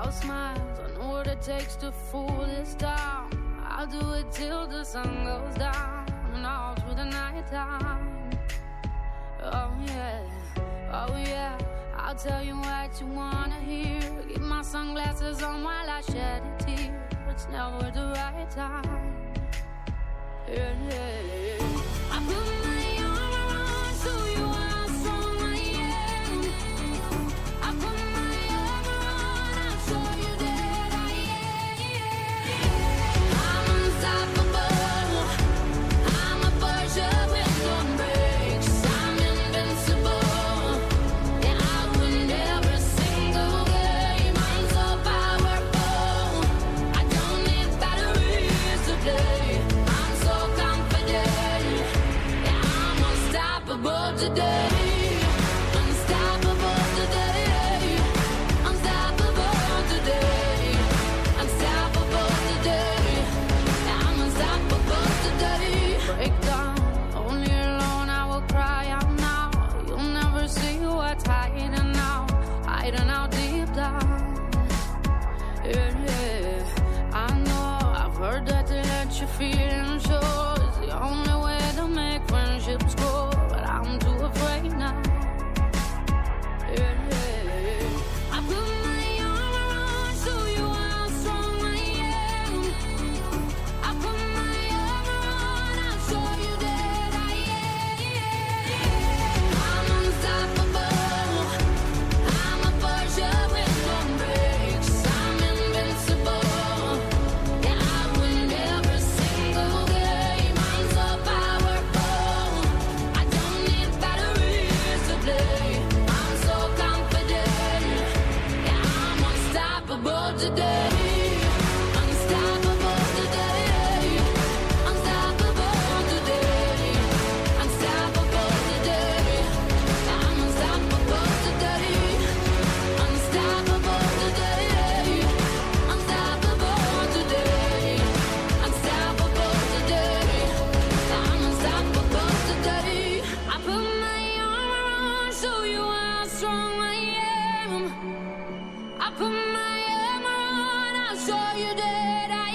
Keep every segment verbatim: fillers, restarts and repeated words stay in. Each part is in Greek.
I'll smile, I know what it takes to fool this town. I'll do it till the sun goes down and all through the night time. Oh yeah, oh yeah, I'll tell you what you wanna hear. Keep my sunglasses on while I shed a tear. It's never the right time. Yeah, yeah, yeah. I put my arm around so you how strong I am. I put my arm around, I'll show you that I am. I'm unstoppable. I'm a Porsche with no brakes. I'm invincible. Yeah, I win every single game. I'm so powerful. I don't need batteries to play. I'm so confident. Yeah, I'm unstoppable today. Unstoppable today. Unstoppable today. Unstoppable today. Yeah, I'm unstoppable today. Break down, only alone I will cry out now. You'll never see what's hiding now, hiding out deep down. Yeah, yeah. I know, I've heard that to let you feel and show is the only way to make friendships grow, but I'm too afraid now. Yeah, yeah, yeah. I put my arm around, show you how strong I am. I put my arm around, I'll show you that I am. I'm unstoppable. I'm a Porsche with no brakes. I'm invincible. Yeah, I win every single game. I'm so powerful. I don't need batteries to play. I'm so confident. Yeah, I'm unstoppable today. Unstoppable today. Unstoppable today. Unstoppable today. Yeah, I'm unstoppable today. Unstoppable today. Unstoppable today. Unstoppable today. Yeah, I'm unstoppable today. I put my arm around, show you how strong I am. I put my arm around, I'll show you that I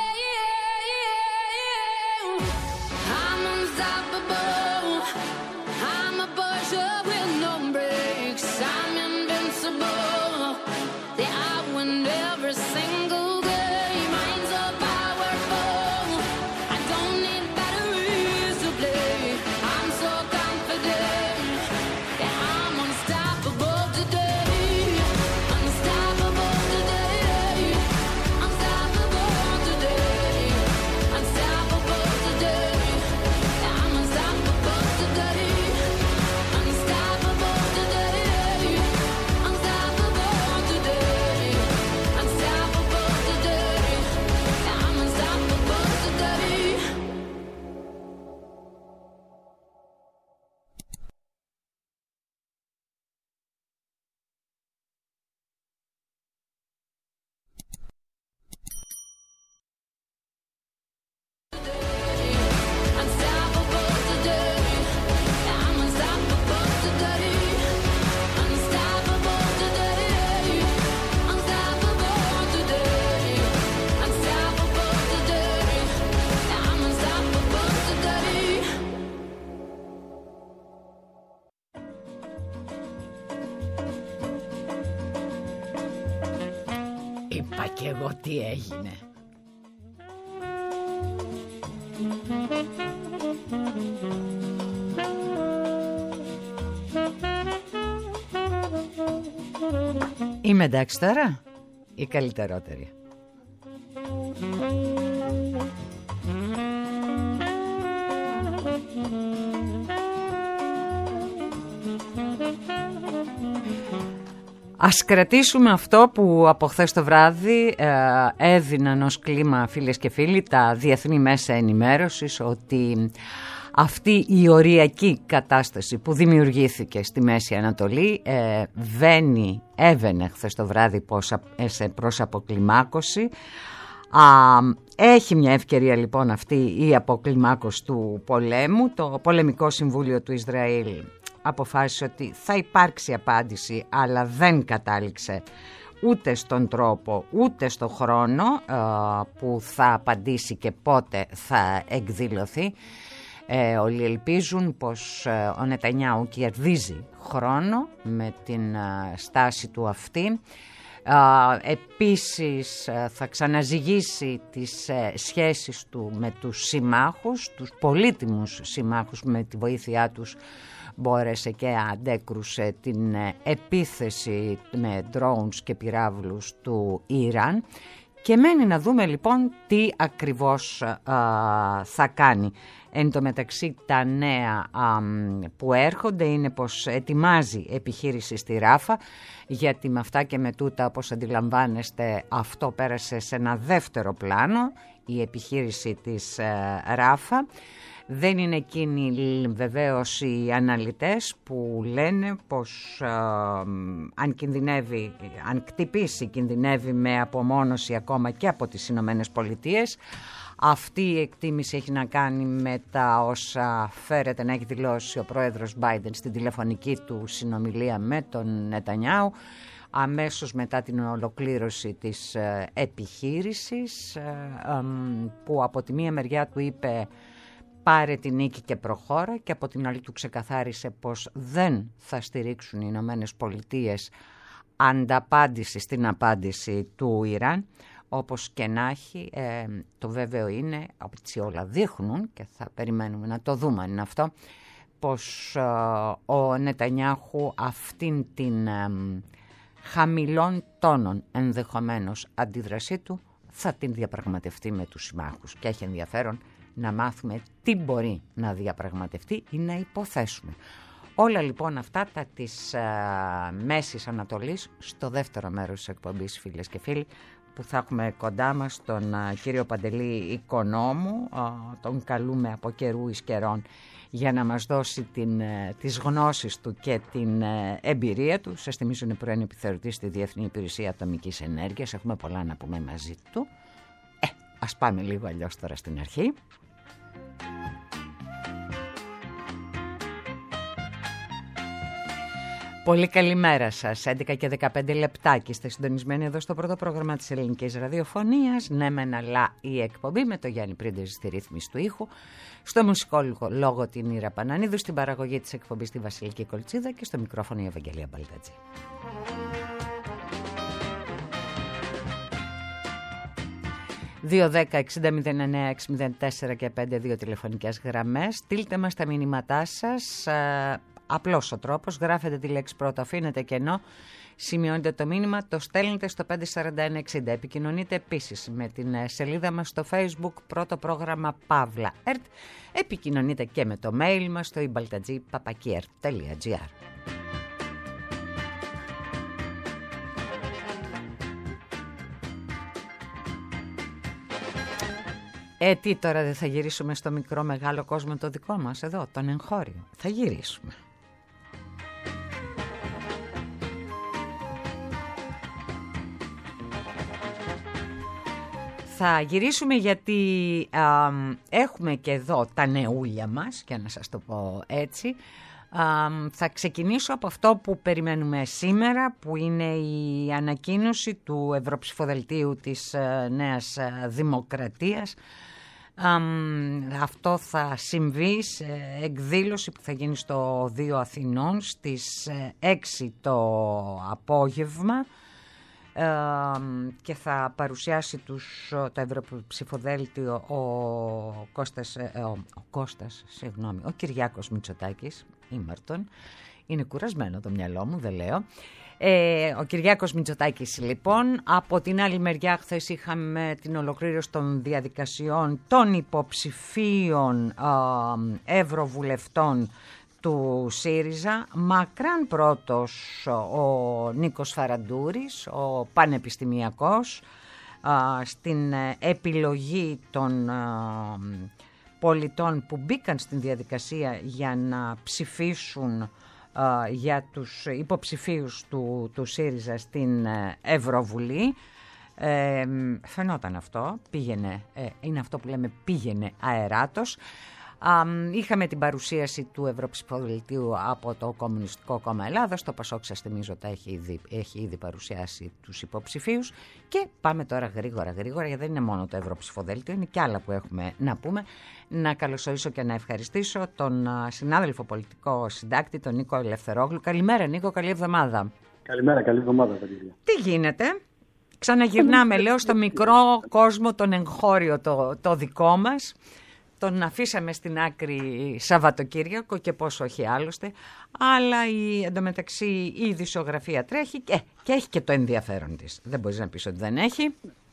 am. I'm unstoppable. I'm a Porsche with no brakes. I'm invincible. Yeah, I win every single game. I'm so powerful. I don't need batteries to play. I'm so confident. Yeah, I'm unstoppable today. Unstoppable today. Unstoppable today. Unstoppable today. Yeah, I'm unstoppable today. Unstoppable today. Unstoppable today. Unstoppable today. Yeah, I'm unstoppable today. Unstoppable today. Yeah, I'm unstoppable today. Unstoppable today. Unstoppable today. Unstoppable today. Yeah, I'm unstoppable today. Είπα κι εγώ τι έγινε. Είμαι εντάξει τώρα ή καλύτερότερη? Ας κρατήσουμε αυτό που από χθες το βράδυ ε, έδιναν ως κλίμα, φίλες και φίλοι, τα διεθνή μέσα ενημέρωσης, ότι αυτή η οριακή κατάσταση που δημιουργήθηκε στη Μέση Ανατολή ε, βαίνει, έβαινε χθες το βράδυ προς αποκλιμάκωση. Α, έχει μια ευκαιρία λοιπόν αυτή η αποκλιμάκωση του πολέμου. Το Πολεμικό Συμβούλιο του Ισραήλ αποφάσισε ότι θα υπάρξει απάντηση, αλλά δεν κατάληξε ούτε στον τρόπο ούτε στον χρόνο που θα απαντήσει και πότε θα εκδηλωθεί. Ε, όλοι ελπίζουν πως ε, ο Νετανιάου κερδίζει χρόνο με την ε, στάση του αυτή. Ε, επίσης ε, θα ξαναζυγίσει τις ε, σχέσεις του με τους συμμάχους, τους πολύτιμους συμμάχους, με τη βοήθειά τους μπόρεσε και αντέκρουσε την ε, επίθεση με drones και πυράβλους του Ιράν. Και μένει να δούμε λοιπόν τι ακριβώς α, θα κάνει. Εν τω μεταξύ τα νέα α, που έρχονται είναι πως ετοιμάζει επιχείρηση στη Ράφα, γιατί με αυτά και με τούτα, όπως αντιλαμβάνεστε, αυτό πέρασε σε ένα δεύτερο πλάνο, η επιχείρηση της α, Ράφα. Δεν είναι εκείνοι βεβαίως οι αναλυτές που λένε πως ε, αν κινδυνεύει, αν κτυπήσει κινδυνεύει με απομόνωση ακόμα και από τις Ηνωμένες Πολιτείες. Αυτή η εκτίμηση έχει να κάνει με τα όσα φέρεται να έχει δηλώσει ο πρόεδρος Biden στην τηλεφωνική του συνομιλία με τον Νετανιάου αμέσως μετά την ολοκλήρωση της ε, επιχείρησης, ε, ε, που από τη μία μεριά του είπε πάρε την νίκη και προχώρα, και από την άλλη του ξεκαθάρισε πως δεν θα στηρίξουν οι Ηνωμένες Πολιτείες ανταπάντηση στην απάντηση του Ιράν. Όπως και να έχει, ε, το βέβαιο είναι, έτσι όλα δείχνουν και θα περιμένουμε να το δούμε αν είναι αυτό, πως ε, ο Νετανιάχου αυτήν την ε, χαμηλών τόνων ενδεχομένως αντίδρασή του θα την διαπραγματευτεί με τους συμμάχους, και έχει ενδιαφέρον να μάθουμε τι μπορεί να διαπραγματευτεί ή να υποθέσουμε. Όλα λοιπόν αυτά τα της α, Μέσης Ανατολής στο δεύτερο μέρος της εκπομπής, φίλες και φίλοι, που θα έχουμε κοντά μας τον α, κύριο Παντελή Οικονόμου. Α, τον καλούμε από καιρού εις καιρών για να μας δώσει την, ε, τις γνώσεις του και την ε, εμπειρία του. Σας θυμίζω, είναι πρώην επιθεωρητής στη Διεθνή Υπηρεσία Ατομικής Ενέργειας. Έχουμε πολλά να πούμε μαζί του. Ε, ας πάμε λίγο αλλιώς τώρα στην αρχή. Πολύ καλημέρα σας. έντεκα και δεκαπέντε λεπτάκι. Είστε συντονισμένοι εδώ στο πρώτο πρόγραμμα της ελληνικής ραδιοφωνίας. Ναι μεν αλλά η εκπομπή, με το Γιάννη Πρίντεζη στη ρύθμιση του ήχου, στο μουσικό λόγο την Ήρα Πανανίδου, στην παραγωγή της εκπομπής τη Βασιλική Κολτσίδα και στο μικρόφωνο η Ευαγγελία Μπαλτατζή. δύο δέκα εξήντα μηδέν εννέα έξι μηδέν τέσσερα και πέντε, δύο τηλεφωνικές γραμμές. Στείλτε μας τα μηνύματά σας. Απλός ο τρόπος, γράφετε τη λέξη πρώτα, αφήνετε κενό, σημειώνετε το μήνυμα, το στέλνετε στο πέντε τέσσερα ένα εξήντα. Επικοινωνείτε επίσης με την σελίδα μας στο Facebook, πρώτο πρόγραμμα Παύλα ΕΡΤ. Επικοινωνείτε και με το mail μας στο ibaltadji παπάκι ερτ τελεία τζι άρ. Ε, τι τώρα, δεν θα γυρίσουμε στο μικρό μεγάλο κόσμο το δικό μας εδώ, τον εγχώριο? Θα γυρίσουμε. Θα γυρίσουμε γιατί α, έχουμε και εδώ τα νεούλια μας, και να σας το πω έτσι. Α, θα ξεκινήσω από αυτό που περιμένουμε σήμερα, που είναι η ανακοίνωση του Ευρωψηφοδελτίου της α, Νέας α, Δημοκρατίας. Α, αυτό θα συμβεί σε εκδήλωση που θα γίνει στο δύο Αθηνών στις έξι το απόγευμα, και θα παρουσιάσει τους, το Ευρωψηφοδέλτιο ο Κώστας, ο, ο Κώστας, συγγνώμη, ο Κυριάκος Μητσοτάκης, ήμαρτον, είναι κουρασμένο το μυαλό μου, δεν λέω. Ε, ο Κυριάκος Μητσοτάκης λοιπόν. Από την άλλη μεριά, χθες είχαμε την ολοκλήρωση των διαδικασιών των υποψηφίων ε, ευρωβουλευτών του ΣΥΡΙΖΑ. Μακράν πρώτος ο Νίκος Φαραντούρης, ο πανεπιστημιακός, α, στην επιλογή των α, πολιτών που μπήκαν στην διαδικασία για να ψηφίσουν α, για τους υποψηφίους του, του ΣΥΡΙΖΑ στην Ευρωβουλή. Ε, φαινόταν αυτό, πήγαινε, ε, είναι αυτό που λέμε πήγαινε αεράτος. Είχαμε την παρουσίαση του Ευρωψηφοδελτίου από το Κομμουνιστικό Κόμμα Ελλάδας. Το Πασόκ, σας θυμίζω, τα έχει ήδη, έχει ήδη παρουσιάσει τους υποψηφίους. Και πάμε τώρα γρήγορα γρήγορα, γιατί δεν είναι μόνο το Ευρωψηφοδέλτιο, είναι και άλλα που έχουμε να πούμε. Να καλωσορίσω και να ευχαριστήσω τον συνάδελφο πολιτικό συντάκτη, τον Νίκο Ελευθερόγλου. Καλημέρα Νίκο, καλή εβδομάδα. Καλημέρα, καλή εβδομάδα παιδιά. Τι γίνεται? Ξαναγυρνάμε, λέω, στο μικρό κόσμο, τον εγχώριο το, το δικό μας. Τον αφήσαμε στην άκρη Σαββατοκύριακο και πόσο όχι άλλωστε, αλλά η, εντωμεταξύ η ειδησιογραφία τρέχει και, και έχει και το ενδιαφέρον της. Δεν μπορείς να πεις ότι δεν έχει.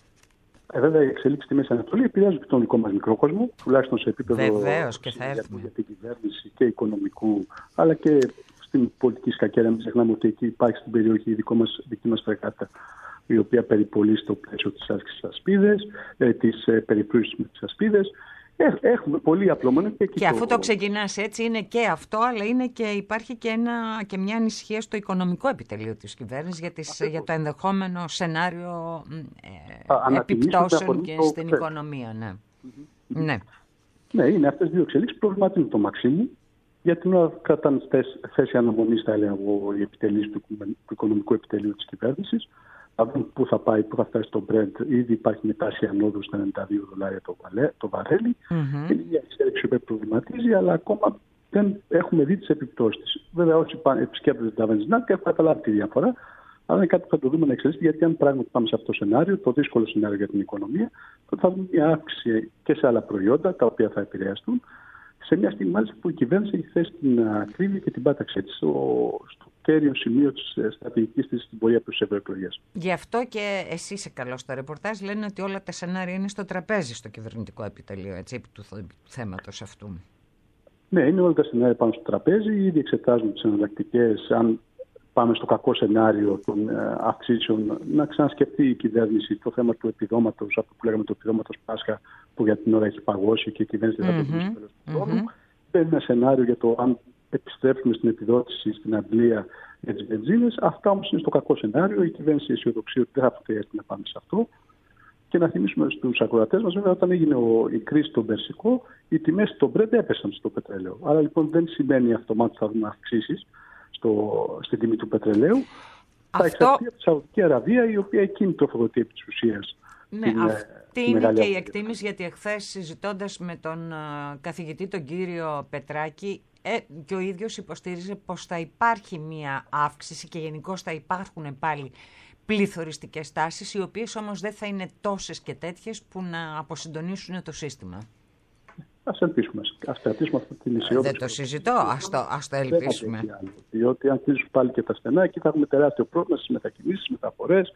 Ε, βέβαια, η εξέλιξη στη Μέση Ανατολή επηρεάζει και τον δικό μας μικρό κόσμο, τουλάχιστον σε επίπεδο Βεβαίως, και θα έρθουμε. Για την κυβέρνηση και οικονομικού, αλλά και στην πολιτική σκακέρα. Μην ξεχνάμε ότι εκεί υπάρχει στην περιοχή η δικό μας, δική μας φρεγάτα, η οποία περιπολεί στο πλαίσιο της άσκησης ασπίδες, ε, της ε, περιπλούσης με τις ασπίδες. Έχουμε πολύ απλό και, και αφού το, το ξεκινάς έτσι είναι και αυτό, αλλά είναι και, υπάρχει και, ένα, και μια ανησυχία στο οικονομικό επιτελείο της κυβέρνησης για, τις, για το ενδεχόμενο σενάριο ε, επιπτώσεων και στην φε. οικονομία. Ναι. Mm-hmm. Ναι. Ναι, είναι αυτές δύο εξελίξεις που προβληματίζουν το Μαξίμου. Για την ώρα κρατάνε θέση αναμονής, θα έλεγα εγώ, οι επιτελείς του, του οικονομικού επιτελείου της κυβέρνησης. Θα δούμε πού θα πάει, πού θα φτάσει το Brent. Ήδη υπάρχει μια τάση ανόδου στα ενενήντα δύο δολάρια το, βαλέ, το βαρέλι. Mm-hmm. Είναι μια εξέλιξη που προβληματίζει, αλλά ακόμα δεν έχουμε δει τις επιπτώσεις της. Βέβαια, όσοι επισκέπτονται τα βενζινάδικα έχουν καταλάβει τη διαφορά, αλλά είναι κάτι που θα το δούμε να εξελίσσεται, γιατί αν πράγματι πάμε σε αυτό το σενάριο, το δύσκολο σενάριο για την οικονομία, τότε θα δούμε μια αύξηση και σε άλλα προϊόντα τα οποία θα επηρεαστούν. Σε μια στιγμή μάλιστα που η κυβέρνηση έχει θέσει την ακρίβεια και την πάταξή της στο, στο κέριο σημείο της στρατηγικής της στην πορεία προς τις ευρωεκλογές. Γι' αυτό και εσύ είσαι καλός στο ρεπορτάζ. Λένε ότι όλα τα σενάρια είναι στο τραπέζι στο κυβερνητικό επιτελείο, έτσι, επί του, του θέματος αυτού. Ναι, είναι όλα τα σενάρια πάνω στο τραπέζι. Ήδη εξετάζουμε τις εναλλακτικές. Αν πάμε στο κακό σενάριο των ε, αυξήσεων, να ξανασκεφτεί η κυβέρνηση το θέμα του επιδόματος, αυτό που λέγαμε το επιδόματος Πάσχα, που για την ώρα έχει παγώσει και η κυβέρνηση δεν θα το δώσει τέλος του χρόνου. Δεν είναι ένα σενάριο για το αν επιστρέφουμε στην επιδότηση στην Αγγλία για τις βενζίνες. Αυτά όμως είναι στο κακό σενάριο. Η κυβέρνηση αισιοδοξεί ότι δεν θα χρειάζεται να πάμε σε αυτό. Και να θυμίσουμε στους ακροατές μας, βέβαια, όταν έγινε ο, η κρίση στον Περσικό, οι τιμές στο Brent έπεσαν στο πετρέλαιο. Άρα λοιπόν δεν σημαίνει αυτομάτως θα δούμε αυξήσεις στην τιμή του πετρελαίου. Αυτό... Θα εξαρτηθεί από τη Σαουδική Αραβία, η οποία εκείνη τροφοδοτεί επί της ουσίας. Ναι, την, αυτή είναι και η εκτίμηση, γιατί εχθές συζητώντας με τον uh, καθηγητή τον κύριο Πετράκη, ε, και ο ίδιος υποστήριζε πως θα υπάρχει μία αύξηση και γενικώς θα υπάρχουν πάλι πληθωριστικές τάσεις, οι οποίες όμως δεν θα είναι τόσες και τέτοιες που να αποσυντονίσουν το σύστημα. Ας ελπίσουμε, ας κρατήσουμε αυτή την αισιόδοξη. Δεν το συζητώ, ας το, ας το ελπίσουμε. Άλλο, διότι αν κλείσουν πάλι και τα στενά, εκεί θα έχουμε τεράστιο πρόβλημα στις μετακινήσεις, στις μεταφορές,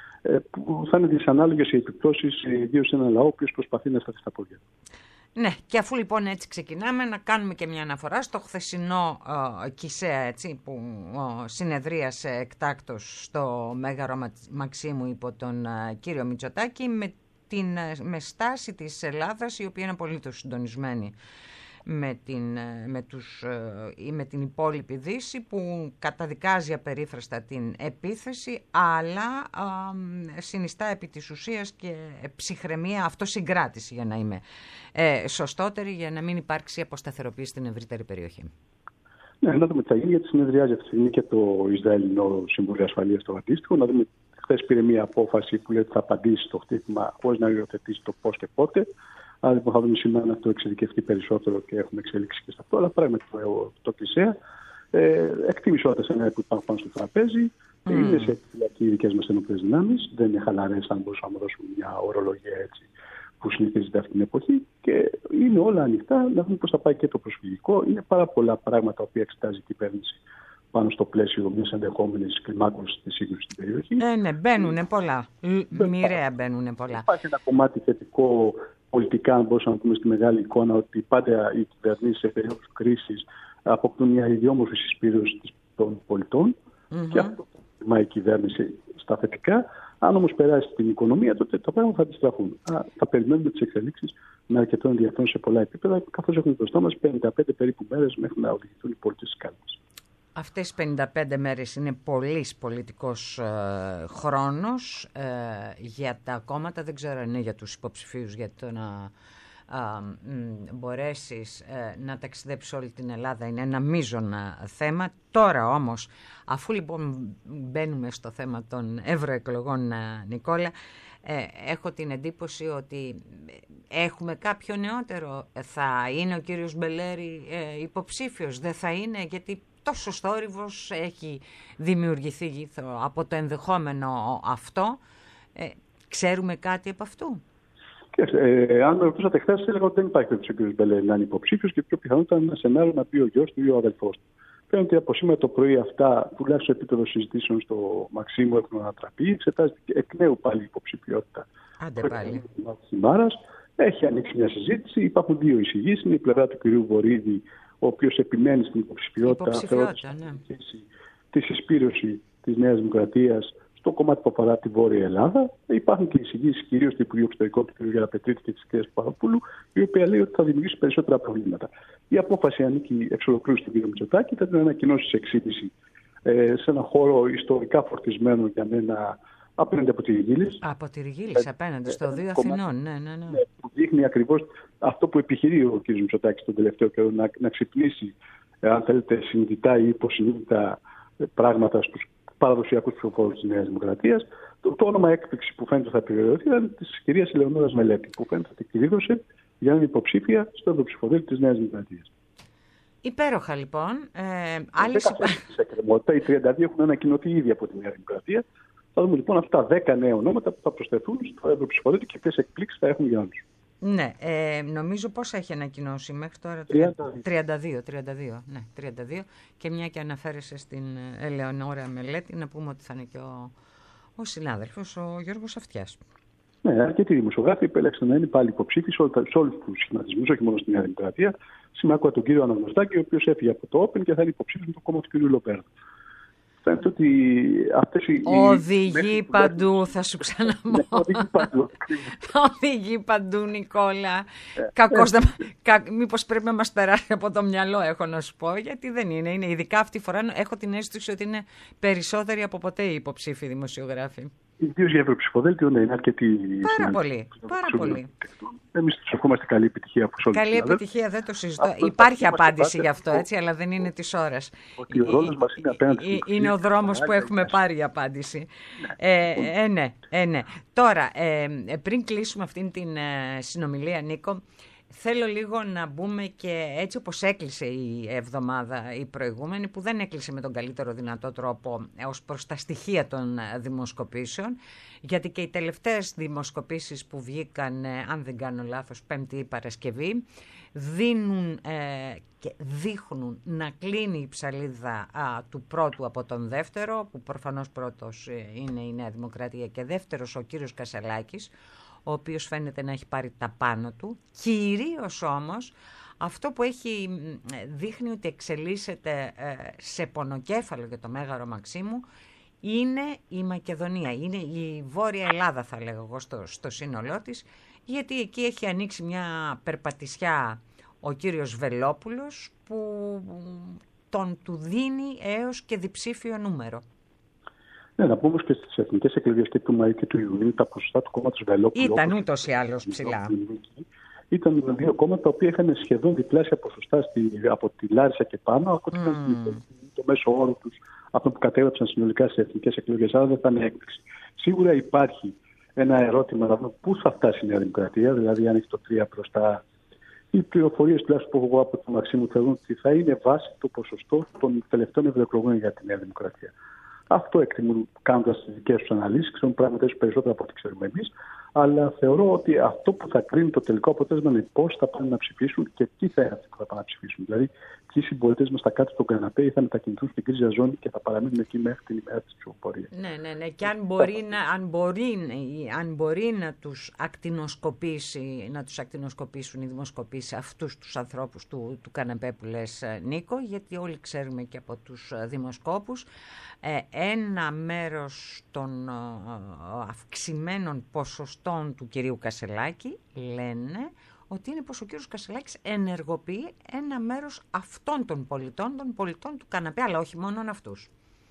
που θα είναι δυσανάλογες οι επιπτώσεις, ιδίως σε ένα λαό που προσπαθεί να σταθεί στα πόδια. Ναι, και αφού λοιπόν έτσι ξεκινάμε, να κάνουμε και μια αναφορά στο χθεσινό ε, Κισέα, έτσι, που ε, συνεδρίασε εκτάκτως στο Μέγαρο Μαξίμου υπό τον ε, κύριο Μητσοτάκη, με, την, με στάση της Ελλάδας, η οποία είναι απολύτως συντονισμένη με την, με, τους, με την υπόλοιπη Δύση, που καταδικάζει απερίφραστα την επίθεση, αλλά α, συνιστά επί της ουσίας και ψυχραιμία, αυτοσυγκράτηση, για να είμαι ε, σωστότερη, για να μην υπάρξει αποσταθεροποίηση στην ευρύτερη περιοχή. Ναι, να δούμε τι θα γίνει, γιατί συνεδριάζει αυτή τη στιγμή και το Ισραηλινό Συμβούλιο Ασφαλείας το αντίστοιχο. Να δούμε, χθες πήρε μια απόφαση που λέει ότι θα απαντήσει στο χτύπημα χωρίς να υιοθετήσει το πώς και πότε. Άρα λοιπόν θα δούμε σήμερα να το εξειδικευτεί περισσότερο και έχουμε εξέλιξη και σε αυτό. Αλλά πράγματι το, το Κισέα ε, εκτίμησε όλα τα σενάρια που υπάρχουν πάνω στο τραπέζι. Mm. Είναι σε επιφυλακή οι δικές μας ενόπλες δυνάμεις. Δεν είναι χαλαρές, αν μπορούσαμε να δώσουμε μια ορολογία έτσι που συνηθίζεται αυτή την εποχή. Και είναι όλα ανοιχτά. Να δούμε πώς θα πάει και το προσφυγικό. Είναι πάρα πολλά πράγματα που εξετάζει η κυβέρνηση πάνω στο πλαίσιο μιας ενδεχόμενης κλιμάκωσης της σύγκρουσης στην περιοχή. Ε, ναι, μπαίνουν πολλά. Μοιραία μπαίνουν πολλά. Υπάρχει ένα κομμάτι θετικό πολιτικά, αν μπορούσαμε να πούμε στη μεγάλη εικόνα, ότι πάντα οι κυβερνήσεις σε περίοδους κρίσης αποκτούν μια ιδιόμορφη συσπήρωση των πολιτών mm-hmm. και αυτό το η κυβέρνηση στα θετικά. Αν όμως περάσει την οικονομία, τότε τα πράγματα θα αντιστραφούν. Θα περιμένουμε τις εξελίξεις με αρκετό ενδιαφέρον σε πολλά επίπεδα, καθώς έχουμε μπροστά μας πενήντα πέντε περίπου μέρες μέχρι να οδηγηθούν οι πολίτες στις κάλπες. Αυτές οι πενήντα πέντε μέρες είναι πολύς πολιτικός ε, χρόνος ε, για τα κόμματα, δεν ξέρω αν είναι για τους υποψηφίους για το να α, μ, μπορέσεις ε, να ταξιδέψεις όλη την Ελλάδα, είναι ένα μείζωνα θέμα. Τώρα όμως, αφού λοιπόν μπαίνουμε στο θέμα των ευρωεκλογών, Νικόλα, ε, έχω την εντύπωση ότι έχουμε κάποιο νεότερο. Θα είναι ο κύριος Μπελέρη ε, υποψήφιος, δεν θα είναι, γιατί τόσο θόρυβος έχει δημιουργηθεί από το ενδεχόμενο αυτό. Ε, ξέρουμε κάτι από αυτού? Ε, αν με ρωτούσατε χθες, έλεγα ότι δεν υπάρχει περίπτωση ο κ. Μπελέρη να είναι υποψήφιος και πιο πιθανό ήταν ένα σενάριο να πει ο γιος του ή ο αδελφός του. Φαίνεται από σήμερα το πρωί αυτά, τουλάχιστον επίπεδο συζητήσεων στο Μαξίμου, έχουν ανατραπεί. Εξετάζεται εκ νέου πάλι η υποψηφιότητα. Άντε πάλι. Έχει ανοίξει μια συζήτηση. Υπάρχουν δύο εισηγήσεις. Είναι η πλευρά του κ. Βορίδη, ο οποίος επιμένει στην υποψηφιότητα, υποψηφιότητα ναι. τη συσπήρωση της Νέας Δημοκρατίας στο κομμάτι που αφορά τη Βόρεια Ελλάδα. Υπάρχουν και εισηγήσεις κυρίως του Υπουργείου Εξωτερικών του κ. Γεραπετρίτη και της κ. Παπαδοπούλου, η οποία λέει ότι θα δημιουργήσει περισσότερα προβλήματα. Η απόφαση ανήκει εξ ολοκλήρου στον κ. Μητσοτάκη. Θα την ανακοινώσει σε εξήγηση ε, σε ένα χώρο ιστορικά φορτισμένο για μένα απέναντι από τη Ριγίλης. Από τη Ριγίλης, απέναντι στο Δύο Αθηνών, ναι, ναι, ναι. Που δείχνει ακριβώς αυτό που επιχειρεί ο κ. Μητσοτάκης τον τελευταίο καιρό, να, να ξυπνήσει, αν θέλετε, συνειδητά ή υποσυνείδητα πράγματα στους παραδοσιακούς ψηφοφόρους της Νέας Δημοκρατίας. Το, το όνομα έκπληξη που φαίνεται θα επιβεβαιωθεί ήταν της κυρίας Ελεονόρας Μελέτη, που φαίνεται ότι κλείδωσε για να είναι υποψήφια στο ευρωψηφοδέλτιο της Νέας Δημοκρατίας. Υπέροχα λοιπόν. Ε, άλλες... σε εκκρεμότητα. Οι τριάντα δύο έχουν ανακοινωθεί ήδη από τη Νέα Δημοκρατία. Θα δούμε λοιπόν αυτά δέκα νέα ονόματα που θα προσθεθούν στο ευρωψηφοδέλτιο και ποιες εκπλήξεις θα έχουν για όλους. Ναι, ε, νομίζω πόσα έχει ανακοινώσει μέχρι τώρα? τριάντα δύο, τριάντα δύο, ναι, τριάντα δύο. Και μια και αναφέρεσαι στην Ελεονόρα Μελέτη, να πούμε ότι θα είναι και ο, ο συνάδελφος, ο Γιώργος Αυτιάς. Ναι, αρκετοί δημοσιογράφοι επέλεξαν να είναι πάλι υποψήφοι σε όλους τους σχηματισμούς, όχι μόνο στη Νέα Δημοκρατία. Σήμερα άκουγα τον κύριο Αναγνωστάκη, ο οποίος έφυγε από το Open και θα είναι υποψήφιος με το κόμμα του κ. Λοπέρδου. Φαίνεται ότι αυτές οι... Οδηγεί οι... παντού, θα σου ξαναμώ. Ναι, οδηγεί παντού. Οδηγεί παντού, Νικόλα. Ε, Κακώς, ε, κα, μήπως πρέπει να μας περάσει από το μυαλό, έχω να σου πω, γιατί δεν είναι. είναι. Ειδικά αυτή τη φορά έχω την αίσθηση ότι είναι περισσότεροι από ποτέ οι υποψήφοι δημοσιογράφοι. Ιδίως για ευρωψηφοδέλτιο, ναι, είναι αρκετοί. Πάρα πολύ. Πάρα πολύ. Εμείς τους ευχόμαστε καλή επιτυχία από όλους. Καλή επιτυχία, δεν το συζητώ. Αυτό, Υπάρχει απάντηση γι' αυτό, έτσι, αλλά δεν είναι της ώρας. Ότι ο ρόλος μας είναι απέναντι. Είναι ο δρόμος που έχουμε πάρει η απάντηση. Ε, ε, ναι, ε, ναι. Τώρα, ε, πριν κλείσουμε αυτήν την ε, συνομιλία, Νίκο, θέλω λίγο να μπούμε και έτσι όπως έκλεισε η εβδομάδα η προηγούμενη, που δεν έκλεισε με τον καλύτερο δυνατό τρόπο ως προς τα στοιχεία των δημοσκοπήσεων, γιατί και οι τελευταίες δημοσκοπήσεις που βγήκαν, αν δεν κάνω λάθος, Πέμπτη ή Παρασκευή, δίνουν ε, και δείχνουν να κλείνει η ψαλίδα α, του πρώτου από τον δεύτερο, που προφανώς πρώτος είναι η Νέα Δημοκρατία και δεύτερος ο κύριος Κασελάκης, ο οποίος φαίνεται να έχει πάρει τα πάνω του. Κυρίως όμως αυτό που έχει δείχνει ότι εξελίσσεται σε πονοκέφαλο για το Μέγαρο Μαξίμου είναι η Μακεδονία, είναι η Βόρεια Ελλάδα, θα λέγω εγώ, στο, στο σύνολό της, γιατί εκεί έχει ανοίξει μια περπατησιά ο κύριος Βελόπουλος που τον του δίνει έως και διψήφιο νούμερο. Ναι, να πούμε και στις εθνικές εκλογές και του Μαΐου και του Ιουνίου τα ποσοστά του κόμματος Βελόπουλου. Ήταν ούτως ή άλλως ψηλά. Ήταν δύο κόμματα τα οποία είχαν σχεδόν διπλάσια ποσοστά στη, από τη Λάρισα και πάνω, από mm. το μέσο όρο τους, αυτό που κατέγραψαν συνολικά στις εθνικές εκλογές. Άρα δεν θα είναι έκπληξη. Σίγουρα υπάρχει ένα ερώτημα να δούμε πού θα φτάσει η Νέα Δημοκρατία, δηλαδή αν έχει το τρία μπροστά. Οι πληροφορίες τουλάχιστον που έχω εγώ από το Μαξίμου θεωρούν ότι θα είναι βάση το ποσοστό των τελευταίων ευρωεκλογών για τη Νέα Δημοκρατία. Αυτό εκτιμούν κάνοντας τις δικές τους αναλύσεις, ξέρουν πράγματα ίσως περισσότερο από ό,τι ξέρουμε εμείς, αλλά θεωρώ ότι αυτό που θα κρίνει το τελικό αποτέλεσμα είναι πώς θα πάνε να ψηφίσουν και τι θα είναι αυτοί που θα πάνε να ψηφίσουν. Δηλαδή, ποιοι συμπολίτες μας θα κάτσουν στον καναπέ ή θα μετακινηθούν στην κρίζια ζώνη και θα παραμείνουν εκεί μέχρι την ημέρα της ψηφοφορίας. Ναι, ναι, ναι. Και αν μπορεί, να, αν, μπορεί, αν μπορεί να τους ακτινοσκοπήσει, να τους ακτινοσκοπήσουν οι δημοσκοπήσεις αυτούς τους ανθρώπους του, του καναπέ που λες, Νίκο, γιατί όλοι ξέρουμε και από τους δημοσκόπους, ε, ένα μέρος των ε, αυξημένων ποσοστών του κυρίου Κασελάκη λένε ότι είναι πως ο κύριος Κασελάκης ενεργοποιεί ένα μέρος αυτών των πολιτών, των πολιτών του καναπέ, αλλά όχι μόνον αυτούς.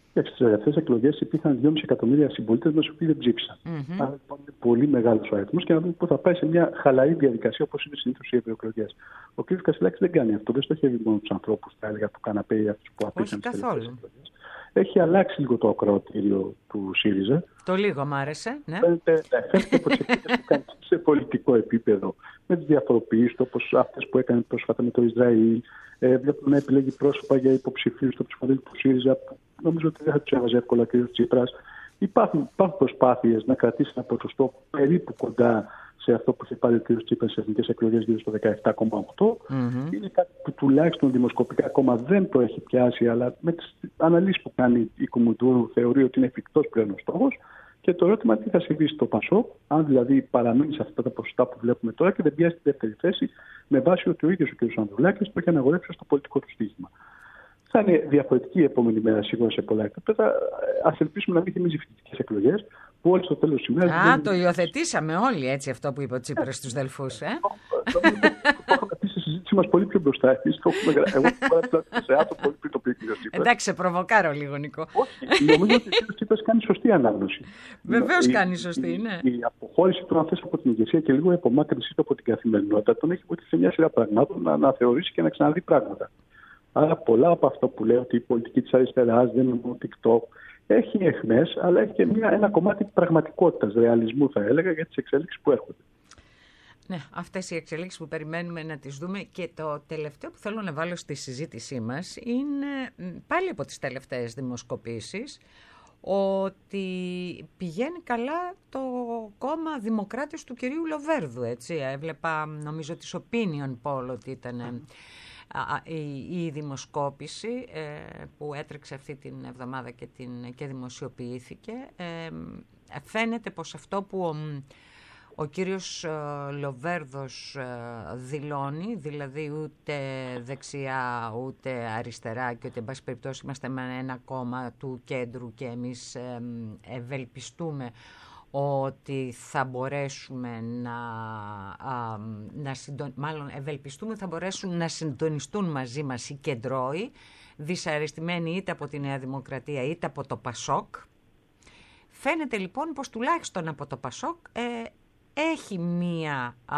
Στις τελευταίες εκλογές υπήρχαν δυόμισι εκατομμύρια συμπολίτες μας οι οποίοι δεν ψήφισαν. Mm-hmm. Άρα λοιπόν είναι πολύ μεγάλος ο αριθμός και να δούμε πού θα πάει σε μια χαλαρή διαδικασία όπως είναι συνήθως οι ευρωεκλογές. Ο κ. Κασιλάκης δεν κάνει αυτό, δεν στοχεύει μόνο τους ανθρώπους, θα έλεγα, του καναπέ ή αυτούς που απήχαν στις τελευταίες εκλογές. Έχει αλλάξει λίγο το ακροατήριο του ΣΥΡΙΖΑ. Το λίγο μ' άρεσε. Ναι. Φαίνεται, φαίνεται από τις εκκλήσεις που κάνει σε πολιτικό επίπεδο με τις διαφοροποιήσεις όπως αυτές που έκανε πρόσφατα με το Ισραήλ. Ε, βλέπουμε να επιλέγει πρόσωπα για υποψηφίους στο ψηφοδέλτιο του ΣΥΡΙΖΑ που νομίζω ότι δεν θα τους έβαζε εύκολα ο κ. Τσίπρας. Υπάρχουν, υπάρχουν προσπάθειες να κρατήσει ένα ποσοστό περίπου κοντά σε αυτό που είχε πάρει ο κ. Τσίπρας στις εθνικές εκλογές γύρω στο δεκαεπτά κόμμα οκτώ. Mm-hmm. Είναι κάτι που τουλάχιστον δημοσκοπικά ακόμα δεν το έχει πιάσει, αλλά με τις αναλύσεις που κάνει η Κουμουντούρου θεωρεί ότι είναι εφικτός πλέον ο στόχος. Και το ερώτημα τι θα συμβεί στο ΠΑΣΟΚ, αν δηλαδή παραμείνει σε αυτά τα ποσοστά που βλέπουμε τώρα και δεν πιάσει τη δεύτερη θέση, με βάση ότι ο ίδιος ο κ. Ανδρουλάκης το έχει αναγορεύσει στο πολιτικό του στοίχημα. Θα είναι διαφορετική η επόμενη μέρα σίγουρα σε πολλά επίπεδα. Ας ελπίσουμε να μην θυμίζει φοιτητικές εκλογές που όλοι στο τέλος της ημέρας. Α, δεν... το υιοθετήσαμε όλοι έτσι αυτό που είπε ο Τσίπρας στους Δελφούς, ε. Το έχουμε πει στη συζήτηση μας πολύ πιο μπροστά. Εγώ έχω σε άτομο πολύ πριν το πει ο κ. Τσίπρας. Εντάξει, σε προβοκάρω λίγο, Νικό. Όχι, νομίζω ότι ο κ. Τσίπρας κάνει σωστή ανάγνωση. Βεβαίως κάνει σωστή, ναι. Η αποχώρηση του αν θες από την ηγεσία και λίγο η απομάκρυνσή του από την καθημερινότητα τον έχει βοηθήσει σε μια σειρά πραγμάτων να αναθεωρήσει και να ξαναδεί πράγματα. Άρα πολλά από αυτό που λέω ότι η πολιτική της αριστεράς δεν είναι μόνο TikTok έχει αιχμές, αλλά έχει και μια, ένα κομμάτι πραγματικότητας, ρεαλισμού θα έλεγα, για τις εξέλιξεις που έρχονται. Ναι, αυτές οι εξελίξεις που περιμένουμε να τις δούμε. Και το τελευταίο που θέλω να βάλω στη συζήτησή μας είναι πάλι από τις τελευταίες δημοσκοπήσεις ότι πηγαίνει καλά το κόμμα Δημοκράτης του κυρίου Λοβέρδου, έτσι. Έβλεπα νομίζω της Opinion Poll ότι ήταν η, η δημοσκόπηση ε, που έτρεξε αυτή την εβδομάδα και, την, και δημοσιοποιήθηκε. Ε, φαίνεται πως αυτό που ο, ο κύριος Λοβέρδος δηλώνει, δηλαδή ούτε δεξιά ούτε αριστερά και ότι εν πάση περιπτώσει είμαστε με ένα κόμμα του κέντρου και εμείς ε, ευελπιστούμε ότι θα μπορέσουμε να, α, να συντον... μάλλον ευελπιστούμε θα μπορέσουν να συντονιστούν μαζί μας οι κεντρώοι, δυσαρεστημένοι είτε από τη Νέα Δημοκρατία είτε από το ΠΑΣΟΚ. Φαίνεται λοιπόν πως τουλάχιστον από το ΠΑΣΟΚ ε, έχει μία α,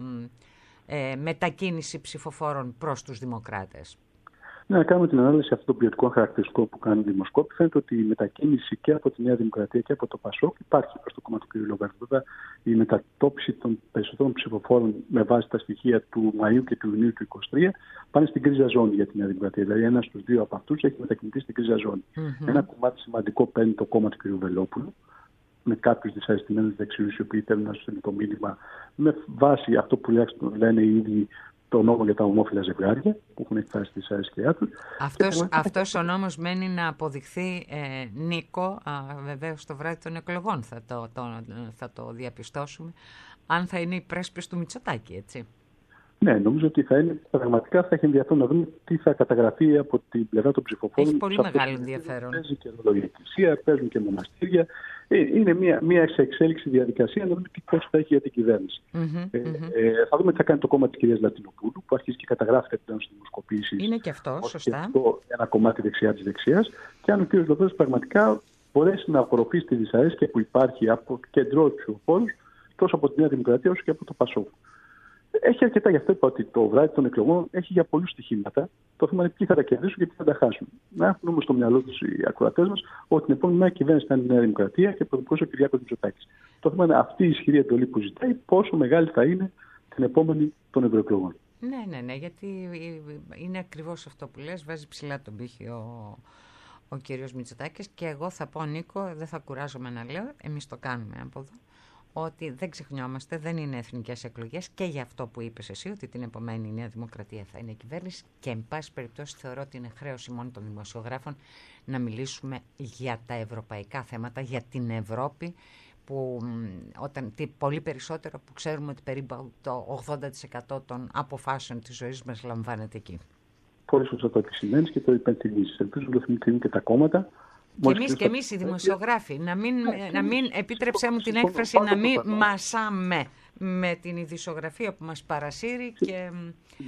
ε, μετακίνηση ψηφοφόρων προς τους δημοκράτες. Ναι, να κάνουμε την ανάλυση αυτών των ποιοτικών χαρακτηριστικών που κάνει η δημοσκόπηση. Φαίνεται ότι η μετακίνηση και από τη Νέα Δημοκρατία και από το ΠΑΣΟΚ υπάρχει προς το κόμμα του κ. Λοβέρδου. Βέβαια, η μετατόπιση των περισσότερων ψηφοφόρων με βάση τα στοιχεία του Μαΐου και του Ιουνίου του είκοσι τρία πάνε στην κρίζα ζώνη για τη Νέα Δημοκρατία. Δηλαδή, ένας στους δύο από αυτούς έχει μετακινηθεί στην κρίζα ζώνη. Mm-hmm. Ένα κομμάτι σημαντικό παίρνει το κόμμα του κ. Βελόπουλου, με κάποιους δυσαρεστημένους δεξιούς οι οποίοι θέλουν να στείλουν το μήνυμα με βάση αυτό που λένε οι ίδιοι. Το νόμο για τα ομόφυλα ζευγάρια που έχουν εκφράσει τη δυσαρέσκειά τους. Αυτός, και... αυτός ο νόμος μένει να αποδειχθεί, ε, Νίκο, α, βεβαίως το βράδυ των εκλογών θα το, το, θα το διαπιστώσουμε, αν θα είναι η πρέσπης του Μητσοτάκη, έτσι. Ναι, νομίζω ότι θα είναι, πραγματικά θα έχει ενδιαφέρον να δούμε τι θα καταγραφεί από την πλευρά των ψηφοφόρων. Έχει πολύ μεγάλο ενδιαφέρον. Παίζει και ρόλο η Εκκλησία, παίζουν και μοναστήρια. Είναι μια, μια σε εξέλιξη διαδικασία να δούμε τι κόστος θα έχει για την κυβέρνηση. Mm-hmm, ε, mm-hmm. Ε, θα δούμε τι θα κάνει το κόμμα της κυρίας Λατινοπούλου, που αρχίζει και καταγράφεται πλέον στις δημοσκοπήσεις. Είναι και αυτό, σωστά. Αυτό ένα κομμάτι δεξιά της δεξιάς. Και αν ο κ. Λοβέρδος πραγματικά μπορέσει να απορροφήσει τη δυσαρέσκεια που υπάρχει από κεντρό ψηφοφόρους, τόσο από τη Νέα Δημοκρατία όσο και από το ΠΑΣΟΚ. Έχει αρκετά, γι' αυτό είπα ότι το βράδυ των εκλογών έχει για πολλούς στοιχήματα. Το θέμα είναι ποιοι θα τα κερδίσουν και ποιοι θα τα χάσουν. Να έχουν όμως στο μυαλό τους οι ακροατές μας ότι την επόμενη μέρα κυβέρνηση θα είναι η Νέα Δημοκρατία και πρωθυπουργός ο Κυριάκος Μητσοτάκης. Το θέμα είναι αυτή η ισχυρή εντολή που ζητάει, πόσο μεγάλη θα είναι την επόμενη των ευρωεκλογών. Ναι, ναι, ναι, γιατί είναι ακριβώς αυτό που λες, βάζει ψηλά τον πύχη ο, ο κύριος Μητσοτάκης και εγώ θα πω, Νίκο, δεν θα κουράζομαι να λέω, εμείς το κάνουμε από εδώ, ότι δεν ξεχνιόμαστε, δεν είναι εθνικές εκλογές και για αυτό που είπες εσύ, ότι την επομένη η Νέα Δημοκρατία θα είναι κυβέρνηση και εν πάση περιπτώσει θεωρώ ότι είναι χρέωση μόνο των δημοσιογράφων να μιλήσουμε για τα ευρωπαϊκά θέματα, για την Ευρώπη, που όταν, τι, πολύ περισσότερο που ξέρουμε ότι περίπου το ογδόντα τοις εκατό των αποφάσεων της ζωής μας λαμβάνεται εκεί. Πολύ σωστά το επισημαίνεις και το υπενθυμίζεις. Ελπίζω να το θυμηθούν και τα κόμματα. Και εμείς, και εμείς οι δημοσιογράφοι, να μην, να μην επίτρεψέ μου την έκφραση, να μην μασάμε με την ειδησιογραφία που μας παρασύρει και